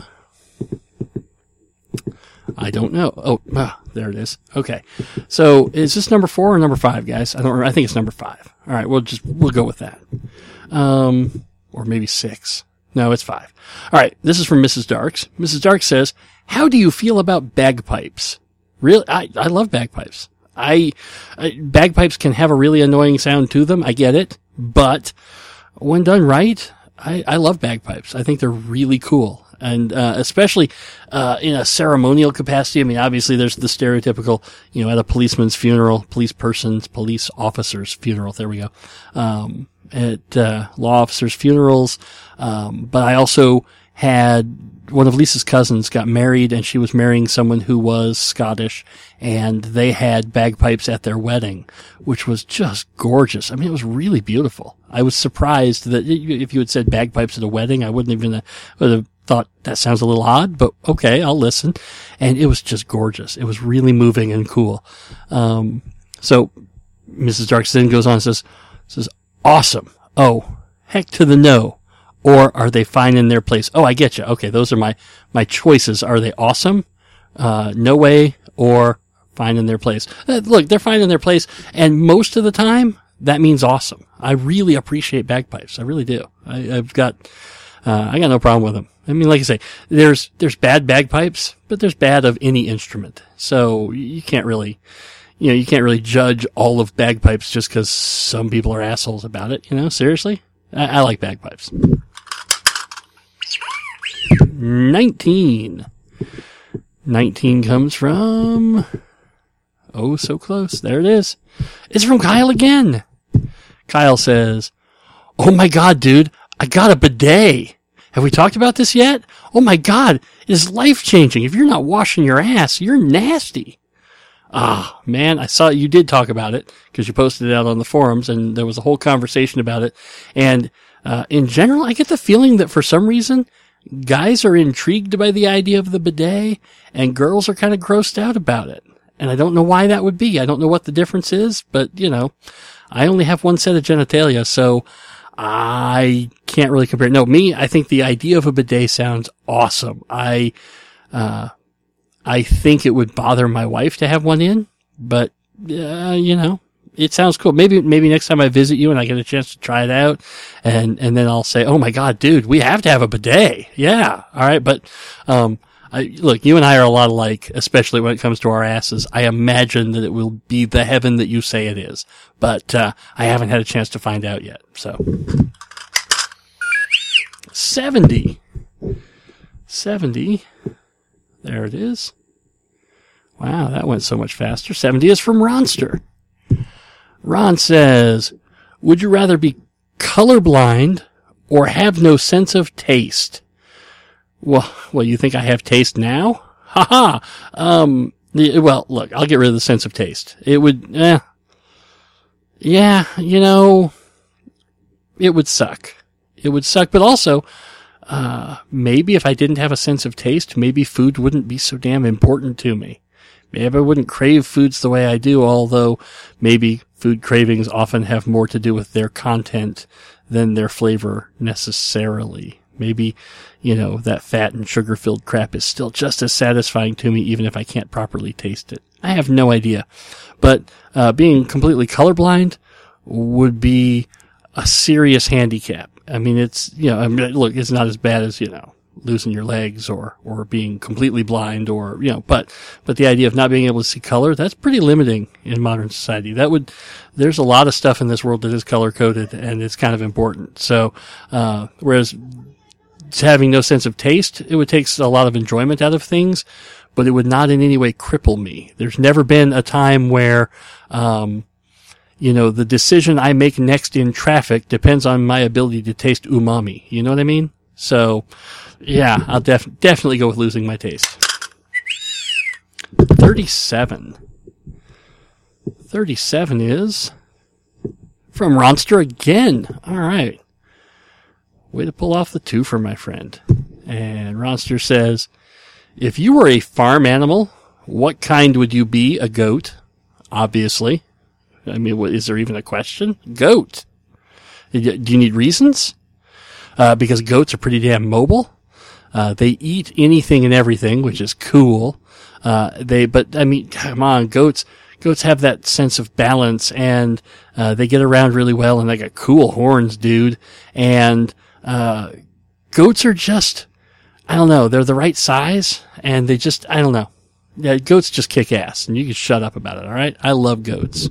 I don't know. Oh, ah, there it is. Okay. So is this number four or number five, guys? I don't remember. I think it's number five. All right. We'll just, we'll go with that. Um, or maybe six. No, it's five. All right. This is from Missus Darks. Missus Darks says, how do you feel about bagpipes? Really? I, I love bagpipes. I, I, bagpipes can have a really annoying sound to them. I get it. But when done right, I, I love bagpipes. I think they're really cool. And, uh, especially, uh, in a ceremonial capacity. I mean, obviously there's the stereotypical, you know, at a policeman's funeral, police person's, police officer's funeral. There we go. Um, at, uh, law officers' funerals. Um, but I also had one of Lisa's cousins got married and she was marrying someone who was Scottish and they had bagpipes at their wedding, which was just gorgeous. I mean, it was really beautiful. I was surprised that if you had said bagpipes at a wedding, I wouldn't even would have thought that sounds a little odd, but okay, I'll listen. And it was just gorgeous. It was really moving and cool. Um, so Missus Darks then goes on and says, says, awesome. Oh, heck to the no. Or are they fine in their place? Oh, I get you. Okay, those are my, my choices. Are they awesome? Uh, no way, or fine in their place. Uh, look, they're fine in their place, and most of the time, that means awesome. I really appreciate bagpipes. I really do. I, I've got, uh, I got no problem with them. I mean, like I say, there's, there's bad bagpipes, but there's bad of any instrument. So you can't really, you know, you can't really judge all of bagpipes just because some people are assholes about it. You know, seriously? I, I like bagpipes. nineteen. nineteen comes from, oh, so close. There it is. It's from Kyle again. Kyle says, oh my God, dude, I got a bidet. Have we talked about this yet? Oh my God, it is life-changing. If you're not washing your ass, you're nasty. Ah, man, I saw you did talk about it because you posted it out on the forums and there was a whole conversation about it. And, uh, in general, I get the feeling that for some reason, guys are intrigued by the idea of the bidet and girls are kind of grossed out about it. And I don't know why that would be. I don't know what the difference is, but you know, I only have one set of genitalia, so I can't really compare. No, me, I think the idea of a bidet sounds awesome. I, uh, I think it would bother my wife to have one in, but, uh, you know, it sounds cool. Maybe, maybe next time I visit you and I get a chance to try it out and, and then I'll say, oh my God, dude, we have to have a bidet. Yeah. All right. But, um, I, look, you and I are a lot alike, especially when it comes to our asses. I imagine that it will be the heaven that you say it is, but, uh, I haven't had a chance to find out yet. So, seventy. seventy. There it is. Wow, that went so much faster. seventy is from Ronster. Ron says, would you rather be colorblind or have no sense of taste? Well, well, you think I have taste now? Ha ha. Um, the, well, look, I'll get rid of the sense of taste. It would, eh. Yeah, you know, it would suck. It would suck, but also, uh, maybe if I didn't have a sense of taste, maybe food wouldn't be so damn important to me. Maybe I wouldn't crave foods the way I do, although maybe food cravings often have more to do with their content than their flavor necessarily. Maybe, you know, that fat and sugar-filled crap is still just as satisfying to me even if I can't properly taste it. I have no idea. But uh being completely colorblind would be a serious handicap. I mean, it's, you know, I mean, look, it's not as bad as, you know, losing your legs or, or being completely blind or, you know, but, but the idea of not being able to see color, that's pretty limiting in modern society. That would, there's a lot of stuff in this world that is color coded and it's kind of important. So, uh, whereas having no sense of taste, it would take a lot of enjoyment out of things, but it would not in any way cripple me. There's never been a time where, um, you know, the decision I make next in traffic depends on my ability to taste umami. You know what I mean? So, yeah, I'll def- definitely go with losing my taste. thirty-seven. thirty-seven is from Ronster again. All right. Way to pull off the two for my friend. And Ronster says, if you were a farm animal, what kind would you be? A goat, obviously. I mean, what, is there even a question? Goat. Do you need reasons? Uh, because goats are pretty damn mobile. Uh, they eat anything and everything, which is cool. Uh, they, but I mean, come on, goats, goats have that sense of balance and, uh, they get around really well and they got cool horns, dude. And, uh, goats are just, I don't know, they're the right size and they just, I don't know. Yeah, goats just kick ass and you can shut up about it, alright? I love goats.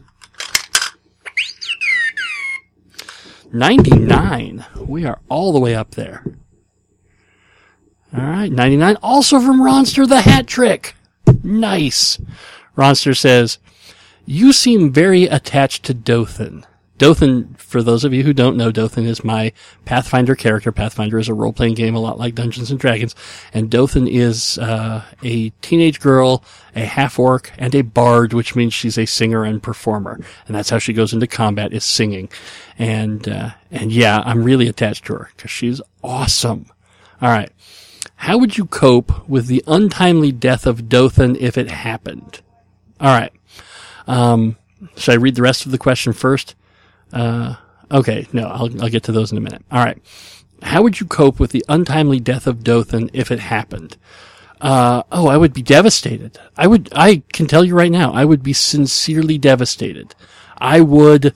ninety-nine. We are all the way up there. All right, ninety-nine. Also from Ronster, the hat trick. Nice. Ronster says, you seem very attached to Dothan. Dothan, for those of you who don't know, Dothan is my Pathfinder character. Pathfinder is a role-playing game a lot like Dungeons and Dragons. And Dothan is uh, a teenage girl, a half-orc, and a bard, which means she's a singer and performer. And that's how she goes into combat, is singing. And, uh, and yeah, I'm really attached to her, because she's awesome. All right. How would you cope with the untimely death of Dothan if it happened? All right. Um, should I read the rest of the question first? Uh, okay, no, I'll, I'll get to those in a minute. All right. How would you cope with the untimely death of Dothan if it happened? Uh, oh, I would be devastated. I would, I can tell you right now, I would be sincerely devastated. I would,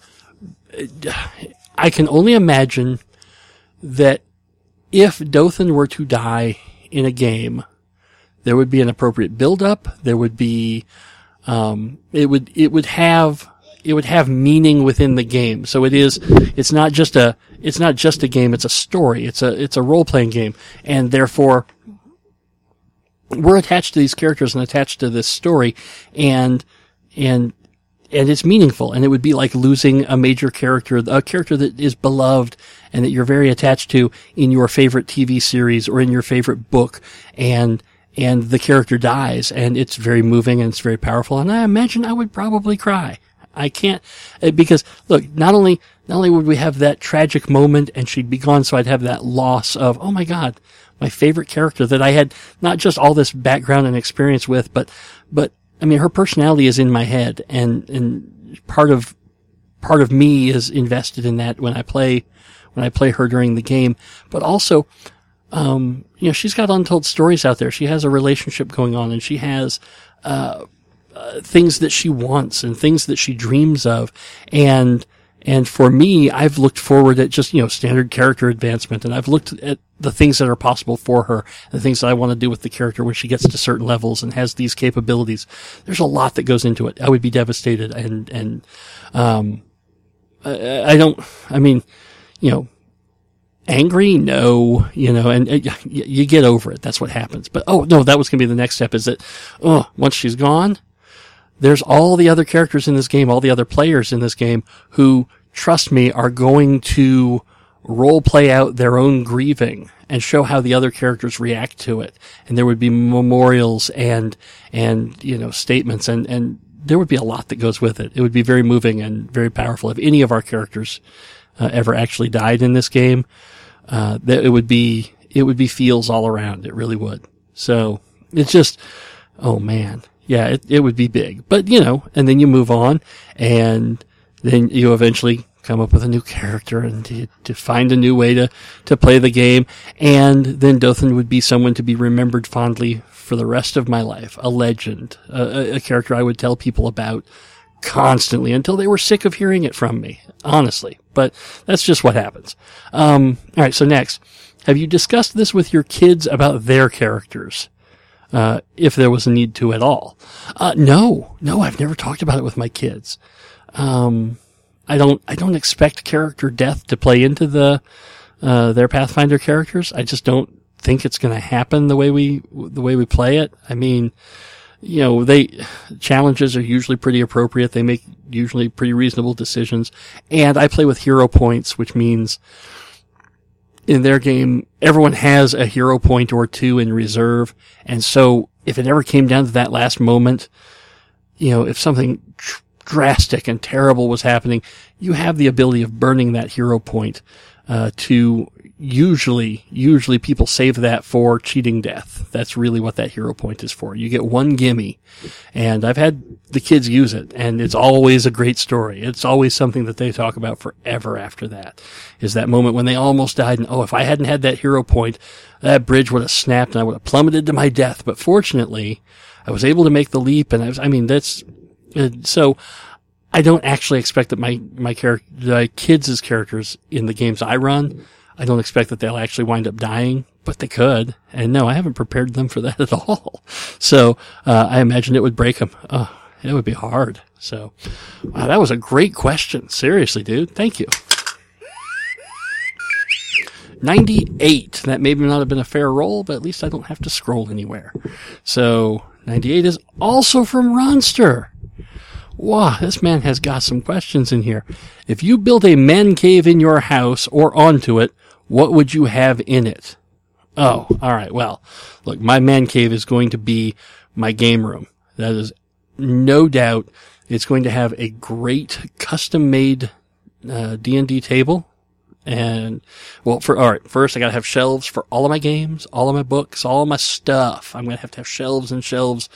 I can only imagine that if Dothan were to die in a game, there would be an appropriate build-up. There would be, um, it would, it would have, it would have meaning within the game. So it is, it's not just a, it's not just a game, it's a story. It's a, it's a role-playing game. And therefore, we're attached to these characters and attached to this story. And, and, and it's meaningful. And it would be like losing a major character, a character that is beloved and that you're very attached to in your favorite T V series or in your favorite book. And, and the character dies and it's very moving and it's very powerful. And I imagine I would probably cry. I can't, because look, not only, not only would we have that tragic moment and she'd be gone, so I'd have that loss of, oh my God, my favorite character that I had not just all this background and experience with, but, but, I mean, her personality is in my head and, and part of, part of me is invested in that when I play, when I play her during the game, but also, um, you know, she's got untold stories out there. She has a relationship going on and she has, uh, Uh, things that she wants and things that she dreams of. And, and for me, I've looked forward at just, you know, standard character advancement and I've looked at the things that are possible for her, the things that I want to do with the character when she gets to certain levels and has these capabilities. There's a lot that goes into it. I would be devastated and, and, um, I, I don't, I mean, you know, angry? No, you know, and, and you get over it. That's what happens. But, oh, no, that was going to be the next step is that, oh, once she's gone, there's all the other characters in this game, all the other players in this game who, trust me, are going to role play out their own grieving and show how the other characters react to it. And there would be memorials and, and, you know, statements and, and there would be a lot that goes with it. It would be very moving and very powerful. If any of our characters uh, ever actually died in this game, uh, that it would be, it would be feels all around. It really would. So it's just, oh man. Yeah, it, it would be big. But, you know, and then you move on and then you eventually come up with a new character and to, to find a new way to, to play the game. And then Dothan would be someone to be remembered fondly for the rest of my life. A legend, a, a character I would tell people about constantly until they were sick of hearing it from me, honestly. But that's just what happens. Um, all right. So next, have you discussed this with your kids about their characters? Uh, if there was a need to at all. Uh, no, no, I've never talked about it with my kids. Um, I don't, I don't expect character death to play into the, uh, their Pathfinder characters. I just don't think it's going to happen the way we, the way we play it. I mean, you know, they, challenges are usually pretty appropriate. They make usually pretty reasonable decisions. And I play with hero points, which means in their game, everyone has a hero point or two in reserve. And so if it ever came down to that last moment, you know, if something tr- drastic and terrible was happening, you have the ability of burning that hero point, uh, to usually, usually people save that for cheating death. That's really what that hero point is for. You get one gimme. And I've had the kids use it, and it's always a great story. It's always something that they talk about forever after that, is that moment when they almost died, and oh, if I hadn't had that hero point, that bridge would have snapped and I would have plummeted to my death. But fortunately, I was able to make the leap, and I was, I mean, that's, uh, so I don't actually expect that my, my character, my kids' characters in the games I run, I don't expect that they'll actually wind up dying, but they could. And no, I haven't prepared them for that at all. So, uh, I imagine it would break them. Oh, it would be hard. So, wow, that was a great question. Seriously, dude. Thank you. ninety-eight. That may not have been a fair roll, but at least I don't have to scroll anywhere. So, ninety-eight is also from Ronster. Wow, this man has got some questions in here. If you build a man cave in your house or onto it, what would you have in it? Oh, alright, well, look, my man cave is going to be my game room. That is no doubt. It's going to have a great custom-made uh, D and D table. And, well, for, alright, first I gotta have shelves for all of my games, all of my books, all of my stuff. I'm gonna have to have shelves and shelves,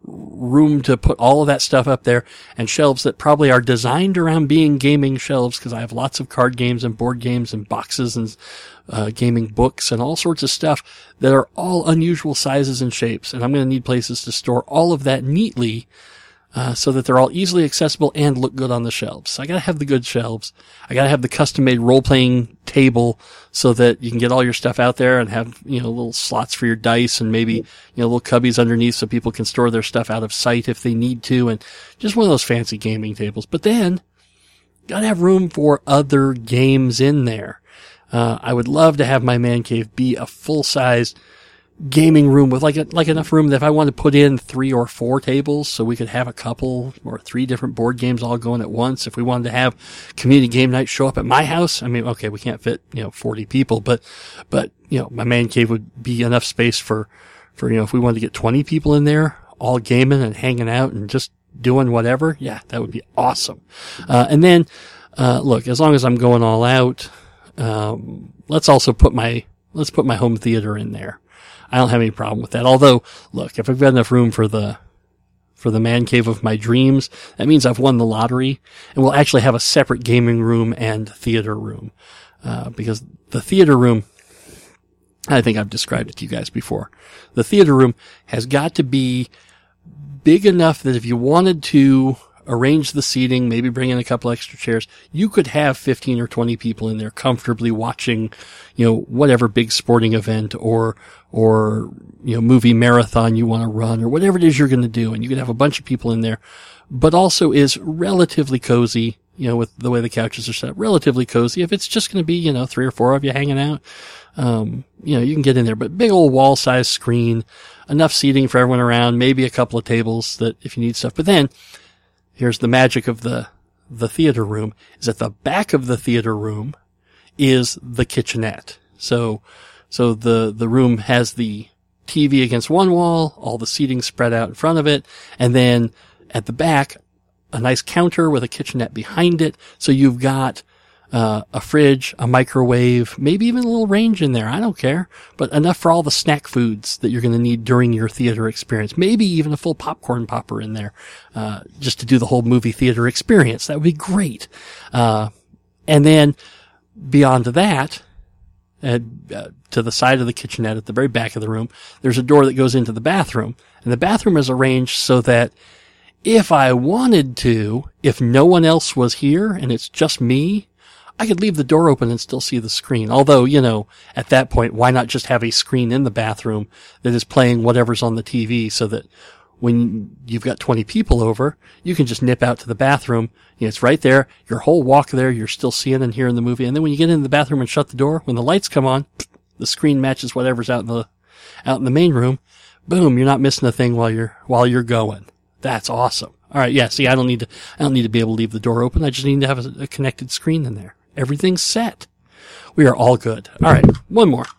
room to put all of that stuff up there, and shelves that probably are designed around being gaming shelves, because I have lots of card games and board games and boxes and uh, gaming books and all sorts of stuff that are all unusual sizes and shapes. And I'm going to need places to store all of that neatly, uh, so that they're all easily accessible and look good on the shelves. So I gotta have the good shelves. I gotta have the custom-made role-playing table so that you can get all your stuff out there and have, you know, little slots for your dice and maybe, you know, little cubbies underneath so people can store their stuff out of sight if they need to, and just one of those fancy gaming tables. But then, gotta have room for other games in there. Uh, I would love to have my man cave be a full-size gaming room with like a, like enough room that if I wanted to put in three or four tables so we could have a couple or three different board games all going at once. If we wanted to have community game night show up at my house, I mean, okay, we can't fit, you know, forty people, but, but, you know, my man cave would be enough space for, for, you know, if we wanted to get twenty people in there, all gaming and hanging out and just doing whatever. Yeah, that would be awesome. Uh, and then, uh, look, as long as I'm going all out, um, let's also put my, let's put my home theater in there. I don't have any problem with that. Although, look, if I've got enough room for the, for the man cave of my dreams, that means I've won the lottery, and we'll actually have a separate gaming room and theater room. Uh, because the theater room, I think I've described it to you guys before. The theater room has got to be big enough that if you wanted to arrange the seating, maybe bring in a couple extra chairs, you could have fifteen or twenty people in there comfortably watching, you know, whatever big sporting event or, or, you know, movie marathon you want to run or whatever it is you're going to do. And you could have a bunch of people in there, but also is relatively cozy you know, with the way the couches are set up, relatively cozy. If it's just going to be, you know, three or four of you hanging out, um, you know, you can get in there. But big old wall-sized screen, enough seating for everyone around, maybe a couple of tables that if you need stuff. But then, here's the magic of the the theater room, is at the back of the theater room is the kitchenette. So, so the, the room has the T V against one wall, all the seating spread out in front of it, and then at the back, a nice counter with a kitchenette behind it. So you've got, uh, a fridge, a microwave, maybe even a little range in there. I don't care, but enough for all the snack foods that you're going to need during your theater experience. Maybe even a full popcorn popper in there, uh, just to do the whole movie theater experience. That would be great. Uh, and then beyond that, and, uh, to the side of the kitchenette at the very back of the room, there's a door that goes into the bathroom, and the bathroom is arranged so that if I wanted to, if no one else was here and it's just me, I could leave the door open and still see the screen. Although, you know, at that point, why not just have a screen in the bathroom that is playing whatever's on the T V so that when you've got twenty people over, you can just nip out to the bathroom. You know, it's right there. Your whole walk there, you're still seeing and hearing the movie. And then when you get into the bathroom and shut the door, when the lights come on, the screen matches whatever's out in the, out in the main room. Boom, you're not missing a thing while you're, while you're going. That's awesome. All right. Yeah. See, I don't need to, I don't need to be able to leave the door open. I just need to have a, a connected screen in there. Everything's set. We are all good. All right. One more.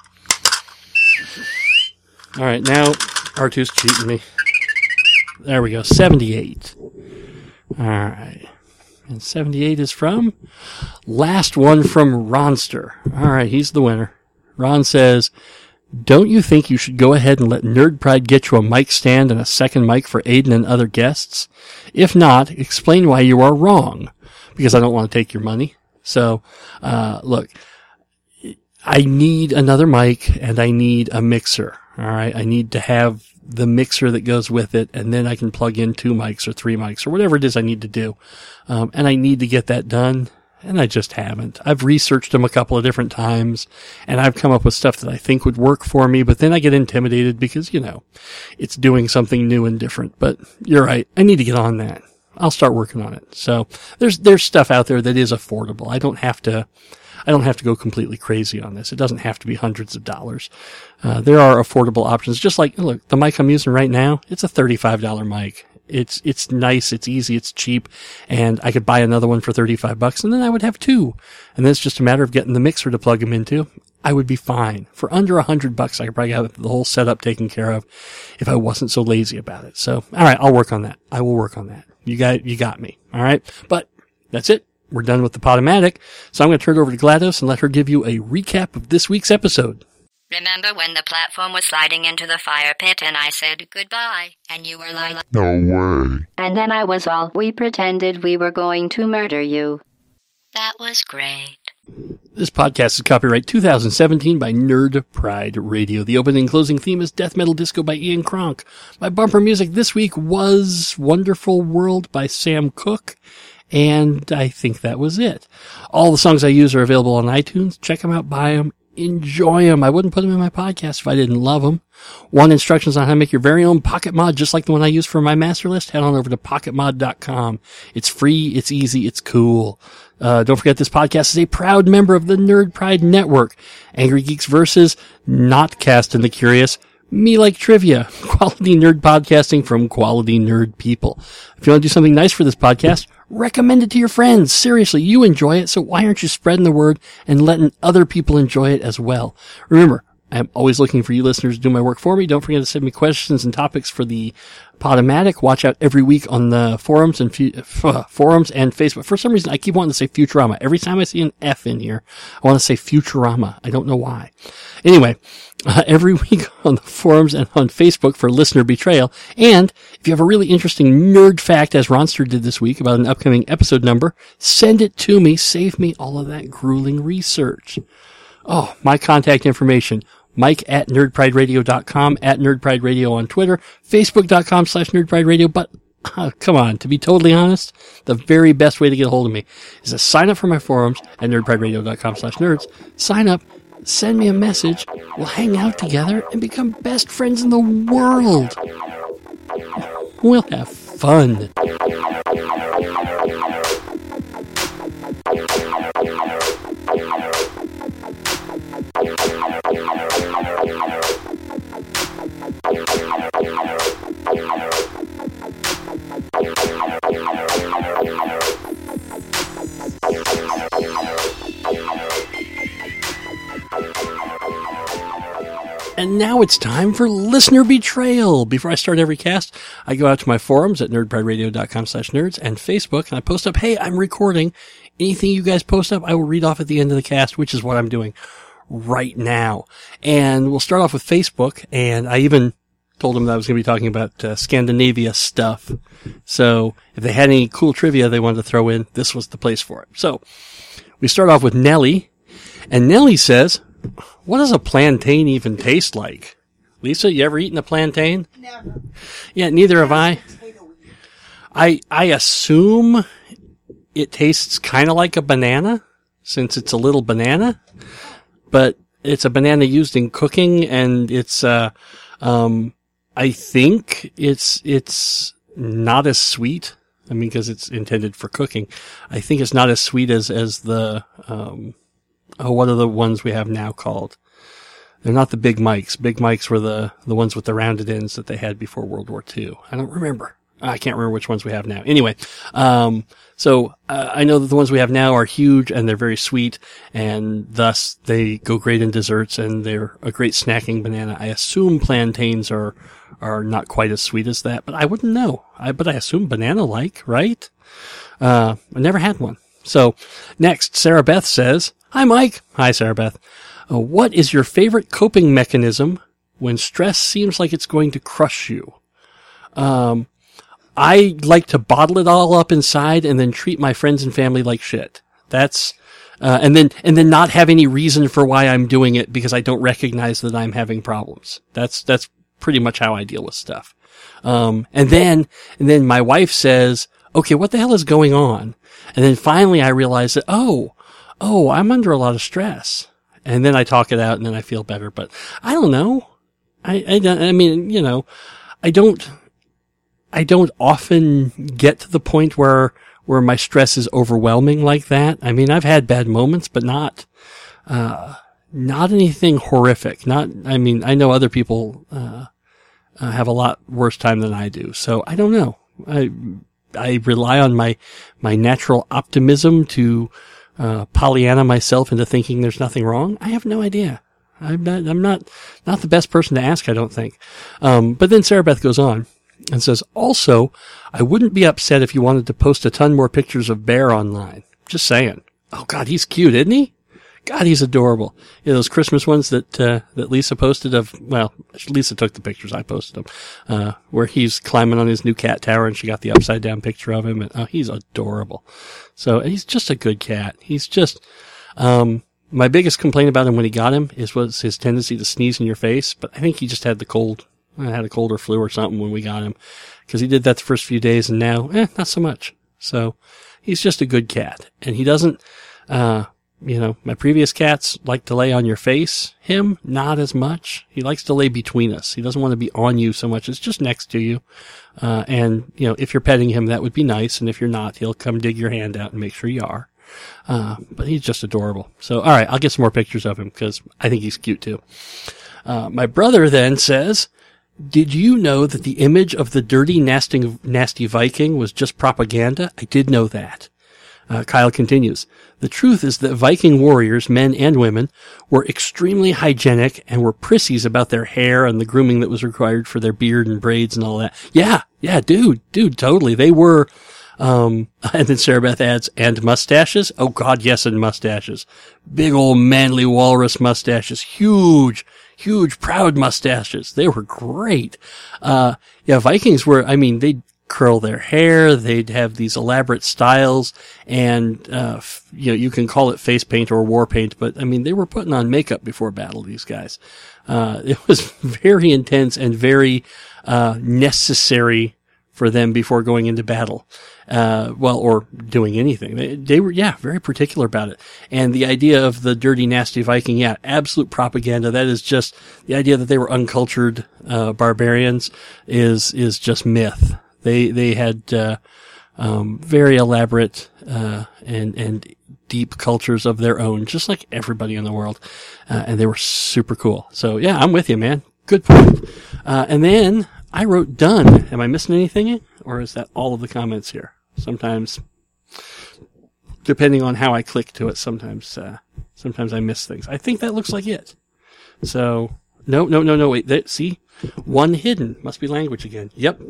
All right. Now R two's cheating me. There we go. seventy-eight. All right. And seventy-eight is from last one from Ronster. All right. He's the winner. Ron says, don't you think you should go ahead and let Nerd Pride get you a mic stand and a second mic for Aiden and other guests? If not, explain why you are wrong. Because I don't want to take your money. So, uh, look, I need another mic and I need a mixer. All right. I need to have the mixer that goes with it, and then I can plug in two mics or three mics or whatever it is I need to do. Um, and I need to get that done. And I just haven't. I've researched them a couple of different times, and I've come up with stuff that I think would work for me, but then I get intimidated because, you know, it's doing something new and different. But you're right. I need to get on that. I'll start working on it. So there's, there's stuff out there that is affordable. I don't have to, I don't have to go completely crazy on this. It doesn't have to be hundreds of dollars. Uh, there are affordable options. Just like, look, the mic I'm using right now, it's a thirty-five dollars mic. It's, it's nice, it's easy, it's cheap, and I could buy another one for thirty-five bucks, and then I would have two. And then it's just a matter of getting the mixer to plug them into. I would be fine. For under a hundred bucks, I could probably have the whole setup taken care of if I wasn't so lazy about it. So, alright, I'll work on that. I will work on that. You got, you got me. Alright? But, that's it. We're done with the Podomatic. So I'm going to turn it over to GLaDOS and let her give you a recap of this week's episode. Remember when the platform was sliding into the fire pit and I said goodbye, and you were like, no way. And then I was all, we pretended we were going to murder you. That was great. This podcast is copyright two thousand seventeen by Nerd Pride Radio. The opening and closing theme is Death Metal Disco by Ian Kronk. My bumper music this week was Wonderful World by Sam Cooke. And I think that was it. All the songs I use are available on iTunes. Check them out, buy them, enjoy them. I wouldn't put them in my podcast if I didn't love them. Want instructions on how to make your very own Pocket Mod, just like the one I use for my master list? Head on over to pocket mod dot com. It's free, it's easy, it's cool. Uh, don't forget this podcast is a proud member of the Nerd Pride Network. Angry Geeks versus Not Cast and the Curious. Me Like Trivia. Quality nerd podcasting from quality nerd people. If you want to do something nice for this podcast, recommend it to your friends. Seriously, you enjoy it, so why aren't you spreading the word and letting other people enjoy it as well? Remember, I'm always looking for you listeners to do my work for me. Don't forget to send me questions and topics for the Podomatic. Watch out every week on the forums and fu- uh, forums and Facebook. For some reason, I keep wanting to say Futurama. Every time I see an F in here, I want to say Futurama. I don't know why. Anyway, uh, every week on the forums and on Facebook for Listener Betrayal. And if you have a really interesting nerd fact, as Ronster did this week, about an upcoming episode number, send it to me. Save me all of that grueling research. Oh, my contact information. Mike at nerd pride radio dot com, at nerd pride radio on Twitter, facebook dot com slash nerd pride radio. But, uh, come on, to be totally honest, the very best way to get a hold of me is to sign up for my forums at nerd pride radio dot com slash nerds. Sign up, send me a message, we'll hang out together and become best friends in the world. We'll have fun. And now it's time for Listener Betrayal. Before I start every cast, I go out to my forums at nerdprideradio.com slash nerds and Facebook, and I post up, hey, I'm recording. Anything you guys post up, I will read off at the end of the cast, which is what I'm doing right now. And we'll start off with Facebook, and I even told them that I was going to be talking about uh, Scandinavia stuff. So if they had any cool trivia they wanted to throw in, this was the place for it. So we start off with Nellie, and Nellie says, what does a plantain even taste like? Lisa, you ever eaten a plantain? Never. Yeah, neither have I. I I assume it tastes kind of like a banana, since it's a little banana, but it's a banana used in cooking, and it's uh um I think it's it's not as sweet. I mean, because it's intended for cooking. I think it's not as sweet as as the um oh, what are the ones we have now called? They're not the Big Mikes. Big Mikes were the the ones with the rounded ends that they had before World War Two. I don't remember. I can't remember which ones we have now. Anyway, um, so uh, I know that the ones we have now are huge and they're very sweet, and thus they go great in desserts, and they're a great snacking banana. I assume plantains are are not quite as sweet as that, but I wouldn't know. I but I assume banana-like, right? Uh, I never had one. So next, Sarah Beth says, "Hi, Mike." Hi, Sarah Beth. Uh, what is your favorite coping mechanism when stress seems like it's going to crush you? Um. I like to bottle it all up inside and then treat my friends and family like shit. That's, uh, and then, and then not have any reason for why I'm doing it because I don't recognize that I'm having problems. That's, that's pretty much how I deal with stuff. Um, and then, and then my wife says, okay, what the hell is going on? And then finally I realize that, oh, oh, I'm under a lot of stress. And then I talk it out and then I feel better, but I don't know. I, I don't, I mean, you know, I don't, I don't often get to the point where, where my stress is overwhelming like that. I mean, I've had bad moments, but not, uh, not anything horrific. Not, I mean, I know other people, uh, uh, have a lot worse time than I do. So I don't know. I, I rely on my, my natural optimism to, uh, Pollyanna myself into thinking there's nothing wrong. I have no idea. I'm not, I'm not, not the best person to ask, I don't think. Um, but then Sarah Beth goes on and says, also, I wouldn't be upset if you wanted to post a ton more pictures of Bear online. Just saying. Oh, God, he's cute, isn't he? God, he's adorable. You know, those Christmas ones that, uh, that Lisa posted of, well, Lisa took the pictures, I posted them, uh, where he's climbing on his new cat tower and she got the upside down picture of him. And, oh, he's adorable. So, he's just a good cat. He's just, um, my biggest complaint about him when he got him is was his tendency to sneeze in your face, but I think he just had the cold. I had a cold or flu or something when we got him, because he did that the first few days, and now, eh, not so much. So, he's just a good cat. And he doesn't, uh, you know, my previous cats like to lay on your face. Him, not as much. He likes to lay between us. He doesn't want to be on you so much as just next to you. Uh, and, you know, if you're petting him, that would be nice. And if you're not, he'll come dig your hand out and make sure you are. Uh, but he's just adorable. So, alright, I'll get some more pictures of him, because I think he's cute too. Uh, my brother then says, did you know that the image of the dirty, nasty, nasty Viking was just propaganda? I did know that. Uh, Kyle continues. The truth is that Viking warriors, men and women, were extremely hygienic and were prissies about their hair and the grooming that was required for their beard and braids and all that. Yeah, yeah, dude, dude, totally. They were, um, and then Sarah Beth adds, and mustaches? Oh God, yes, and mustaches. Big old manly walrus mustaches. Huge. Huge, proud mustaches. They were great. Uh, yeah, Vikings were, I mean, they'd curl their hair, they'd have these elaborate styles, and, uh, f- you know, you can call it face paint or war paint, but, I mean, they were putting on makeup before battle, these guys. Uh, it was very intense and very, uh, necessary for them before going into battle. Uh, well, or doing anything. They, they were, yeah, very particular about it. And the idea of the dirty, nasty Viking, yeah, absolute propaganda. That is just, the idea that they were uncultured, uh, barbarians is, is just myth. They, they had, uh, um, very elaborate, uh, and, and deep cultures of their own, just like everybody in the world. Uh, and they were super cool. So yeah, I'm with you, man. Good point. Uh, and then I wrote done. Am I missing anything? Or is that all of the comments here? Sometimes, depending on how I click to it, sometimes, uh, sometimes I miss things. I think that looks like it. So, No, no, no, no, wait. That, see? One hidden. Must be language again. Yep.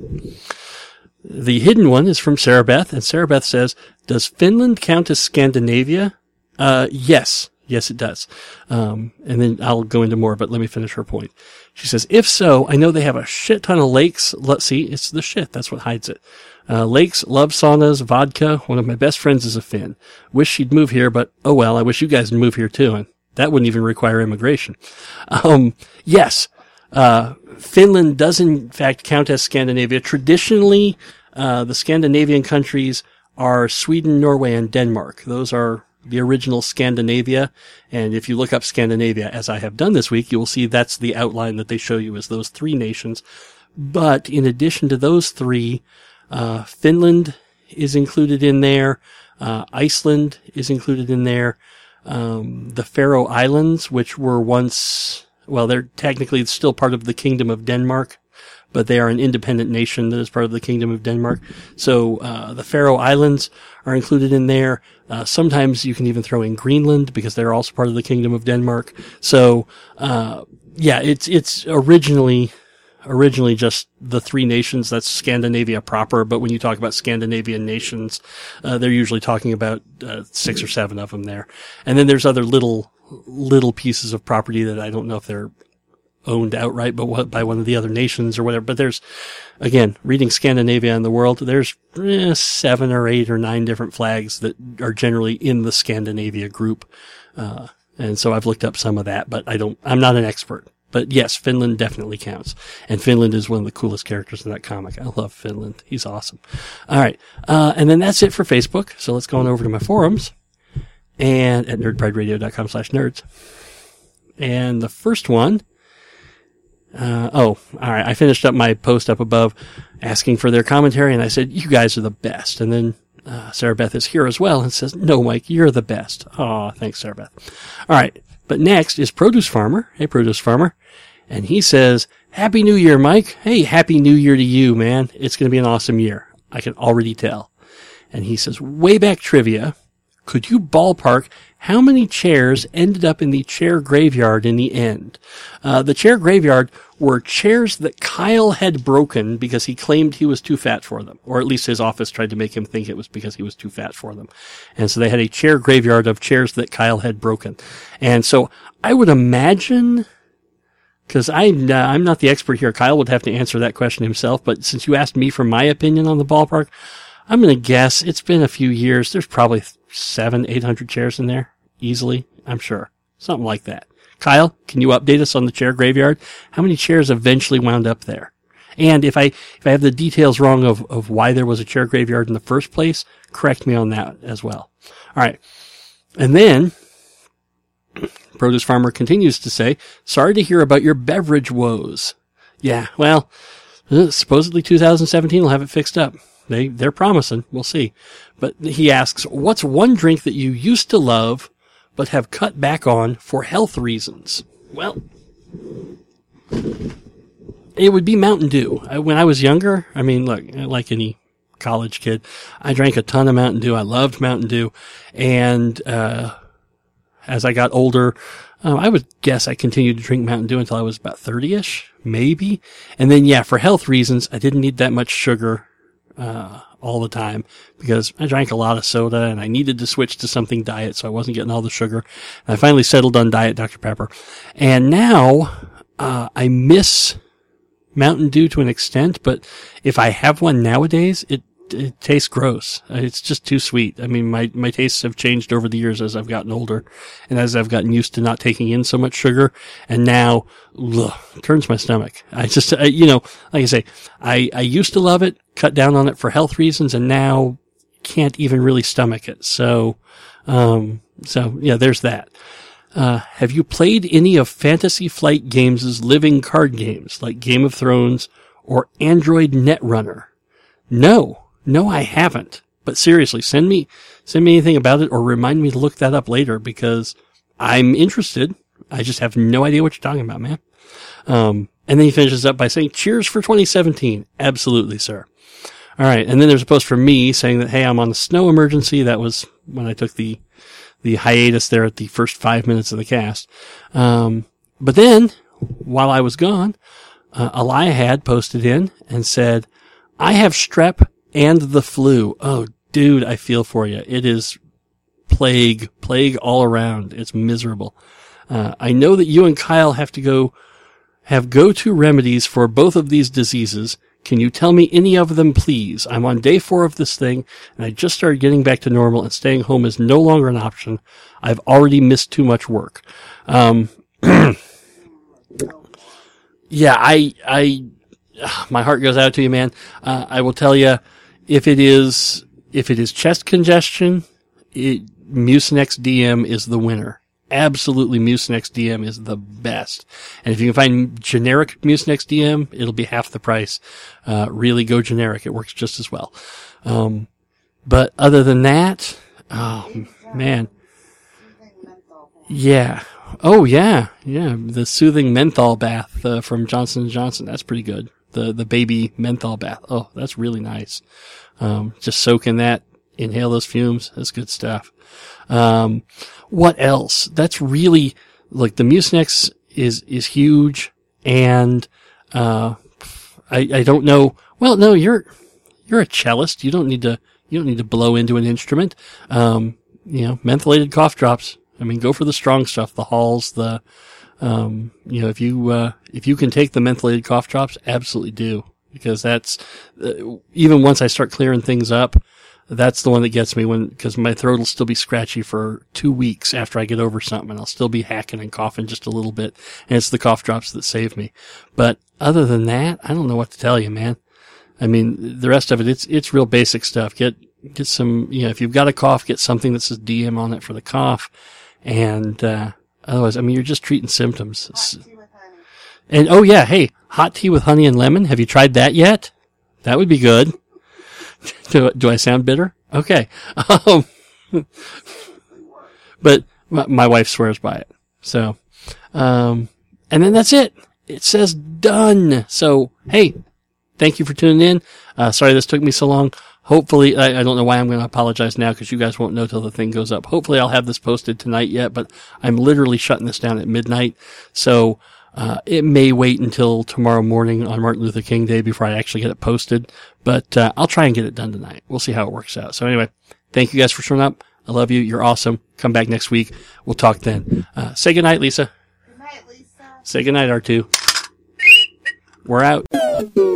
The hidden one is from Sarah Beth, and Sarah Beth says, does Finland count as Scandinavia? Uh, yes. Yes, it does. Um, and then I'll go into more, but let me finish her point. She says, if so, I know they have a shit ton of lakes. Let's see, it's the shit. That's what hides it. Uh, lakes, love saunas, vodka. One of my best friends is a Finn. Wish she'd move here, but oh well, I wish you guys would move here too. And that wouldn't even require immigration. Um, yes, uh, Finland does in fact count as Scandinavia. Traditionally, uh, the Scandinavian countries are Sweden, Norway, and Denmark. Those are the original Scandinavia. And if you look up Scandinavia, as I have done this week, you will see that's the outline that they show you as those three nations. But in addition to those three, uh, Finland is included in there. Uh, Iceland is included in there. Um, the Faroe Islands, which were once, well, they're technically still part of the Kingdom of Denmark, but they are an independent nation that is part of the Kingdom of Denmark. So, uh, the Faroe Islands are included in there. Uh, sometimes you can even throw in Greenland because they're also part of the Kingdom of Denmark. So, uh, yeah, it's, it's originally, originally just the three nations. That's Scandinavia proper. But when you talk about Scandinavian nations, uh, they're usually talking about, uh, six or seven of them there. And then there's other little, little pieces of property that I don't know if they're owned outright, but what, by one of the other nations or whatever. But there's, again, reading Scandinavia in the world, there's eh, seven or eight or nine different flags that are generally in the Scandinavia group. Uh, and so I've looked up some of that, but I don't, I'm not an expert. But yes, Finland definitely counts. And Finland is one of the coolest characters in that comic. I love Finland. He's awesome. All right. Uh, and then that's it for Facebook. So let's go on over to my forums and at nerdprideradio.com slash nerds. And the first one, Uh, oh, all right. I finished up my post up above asking for their commentary, and I said, you guys are the best. And then uh, Sarah Beth is here as well and says, no, Mike, you're the best. Oh, thanks, Sarah Beth. All right. But next is Produce Farmer. Hey, Produce Farmer. And he says, Happy New Year, Mike. Hey, Happy New Year to you, man. It's going to be an awesome year. I can already tell. And he says, way back trivia. Could you ballpark how many chairs ended up in the chair graveyard in the end? Uh, the chair graveyard were chairs that Kyle had broken because he claimed he was too fat for them. Or at least his office tried to make him think it was because he was too fat for them. And so they had a chair graveyard of chairs that Kyle had broken. And so I would imagine, because I'm, uh, I'm not the expert here, Kyle would have to answer that question himself, but since you asked me for my opinion on the ballpark, I'm going to guess it's been a few years. There's probably seven, eight hundred chairs in there. Easily. I'm sure. Something like that. Kyle, can you update us on the chair graveyard? How many chairs eventually wound up there? And if I, if I have the details wrong of, of why there was a chair graveyard in the first place, correct me on that as well. All right. And then Produce Farmer continues to say, sorry to hear about your beverage woes. Yeah, well, supposedly two thousand seventeen will have it fixed up. They, they're promising. We'll see. But he asks, what's one drink that you used to love, but have cut back on for health reasons? Well, it would be Mountain Dew. I, when I was younger, I mean, look, like any college kid, I drank a ton of Mountain Dew. I loved Mountain Dew. And, uh, as I got older, um, I would guess I continued to drink Mountain Dew until I was about thirty-ish, maybe. And then, yeah, for health reasons, I didn't need that much sugar Uh, all the time because I drank a lot of soda and I needed to switch to something diet, so I wasn't getting all the sugar. And I finally settled on Diet Doctor Pepper. And now, uh, I miss Mountain Dew to an extent, but if I have one nowadays, it, it tastes gross. It's just too sweet. I mean, my, my tastes have changed over the years as I've gotten older and as I've gotten used to not taking in so much sugar. And now, ugh, it turns my stomach. I just, I, you know, like I say, I, I used to love it, cut down on it for health reasons, and now can't even really stomach it. So, um, so yeah, there's that. Uh, have you played any of Fantasy Flight Games' living card games like Game of Thrones or Android Netrunner? No. No, I haven't. But seriously, send me, send me anything about it or remind me to look that up later because I'm interested. I just have no idea what you're talking about, man. Um, and then he finishes up by saying, cheers for twenty seventeen. Absolutely, sir. All right. And then there's a post from me saying that, hey, I'm on a snow emergency. That was when I took the, the hiatus there at the first five minutes of the cast. Um, but then while I was gone, uh, Elia had posted in and said, I have strep and the flu. Oh, dude, I feel for you. It is plague, plague all around. It's miserable. Uh, I know that you and Kyle have to go, have go-to remedies for both of these diseases. Can you tell me any of them, please? I'm on day four of this thing, and I just started getting back to normal, and staying home is no longer an option. I've already missed too much work. Um, yeah, I, I, my heart goes out to you, man. Uh, I will tell you, if it is, if it is chest congestion, it, Mucinex D M is the winner. Absolutely, Mucinex D M is the best. And if you can find generic Mucinex D M, it'll be half the price. Uh, really go generic. It works just as well. Um, but other than that, oh, man. Yeah. Oh, yeah. Yeah. The soothing menthol bath, uh, from Johnson and Johnson. That's pretty good. The, the baby menthol bath. Oh, that's really nice. Um, just soak in that, inhale those fumes. That's good stuff. Um, what else? That's really, like, the Mucinex is, is huge, and, uh, I, I don't know, well, no, you're, you're a cellist. You don't need to, you don't need to blow into an instrument. Um, you know, mentholated cough drops. I mean, go for the strong stuff, the Halls, the, um, you know, if you, uh, if you can take the mentholated cough drops, absolutely do, because that's, uh, even once I start clearing things up, that's the one that gets me when, because my throat will still be scratchy for two weeks after I get over something, and I'll still be hacking and coughing just a little bit. And it's the cough drops that save me. But other than that, I don't know what to tell you, man. I mean, the rest of it, it's, it's real basic stuff. Get, get some, you know, if you've got a cough, get something that says D M on it for the cough. And, uh, otherwise, I mean, you're just treating symptoms. Hot tea with honey. And, oh yeah, hey, hot tea with honey and lemon. Have you tried that yet? That would be good. Do, do I sound bitter? Okay. Um, but my, my wife swears by it. So, um, and then that's it. It says done. So, hey, thank you for tuning in. Uh, sorry this took me so long. Hopefully, I, I don't know why I'm going to apologize now, because you guys won't know till the thing goes up. Hopefully I'll have this posted tonight yet, but I'm literally shutting this down at midnight. So, Uh, it may wait until tomorrow morning on Martin Luther King Day before I actually get it posted, but, uh, I'll try and get it done tonight. We'll see how it works out. So anyway, thank you guys for showing up. I love you. You're awesome. Come back next week. We'll talk then. Uh, say goodnight, Lisa. Good night, Lisa. Say goodnight, R two. We're out.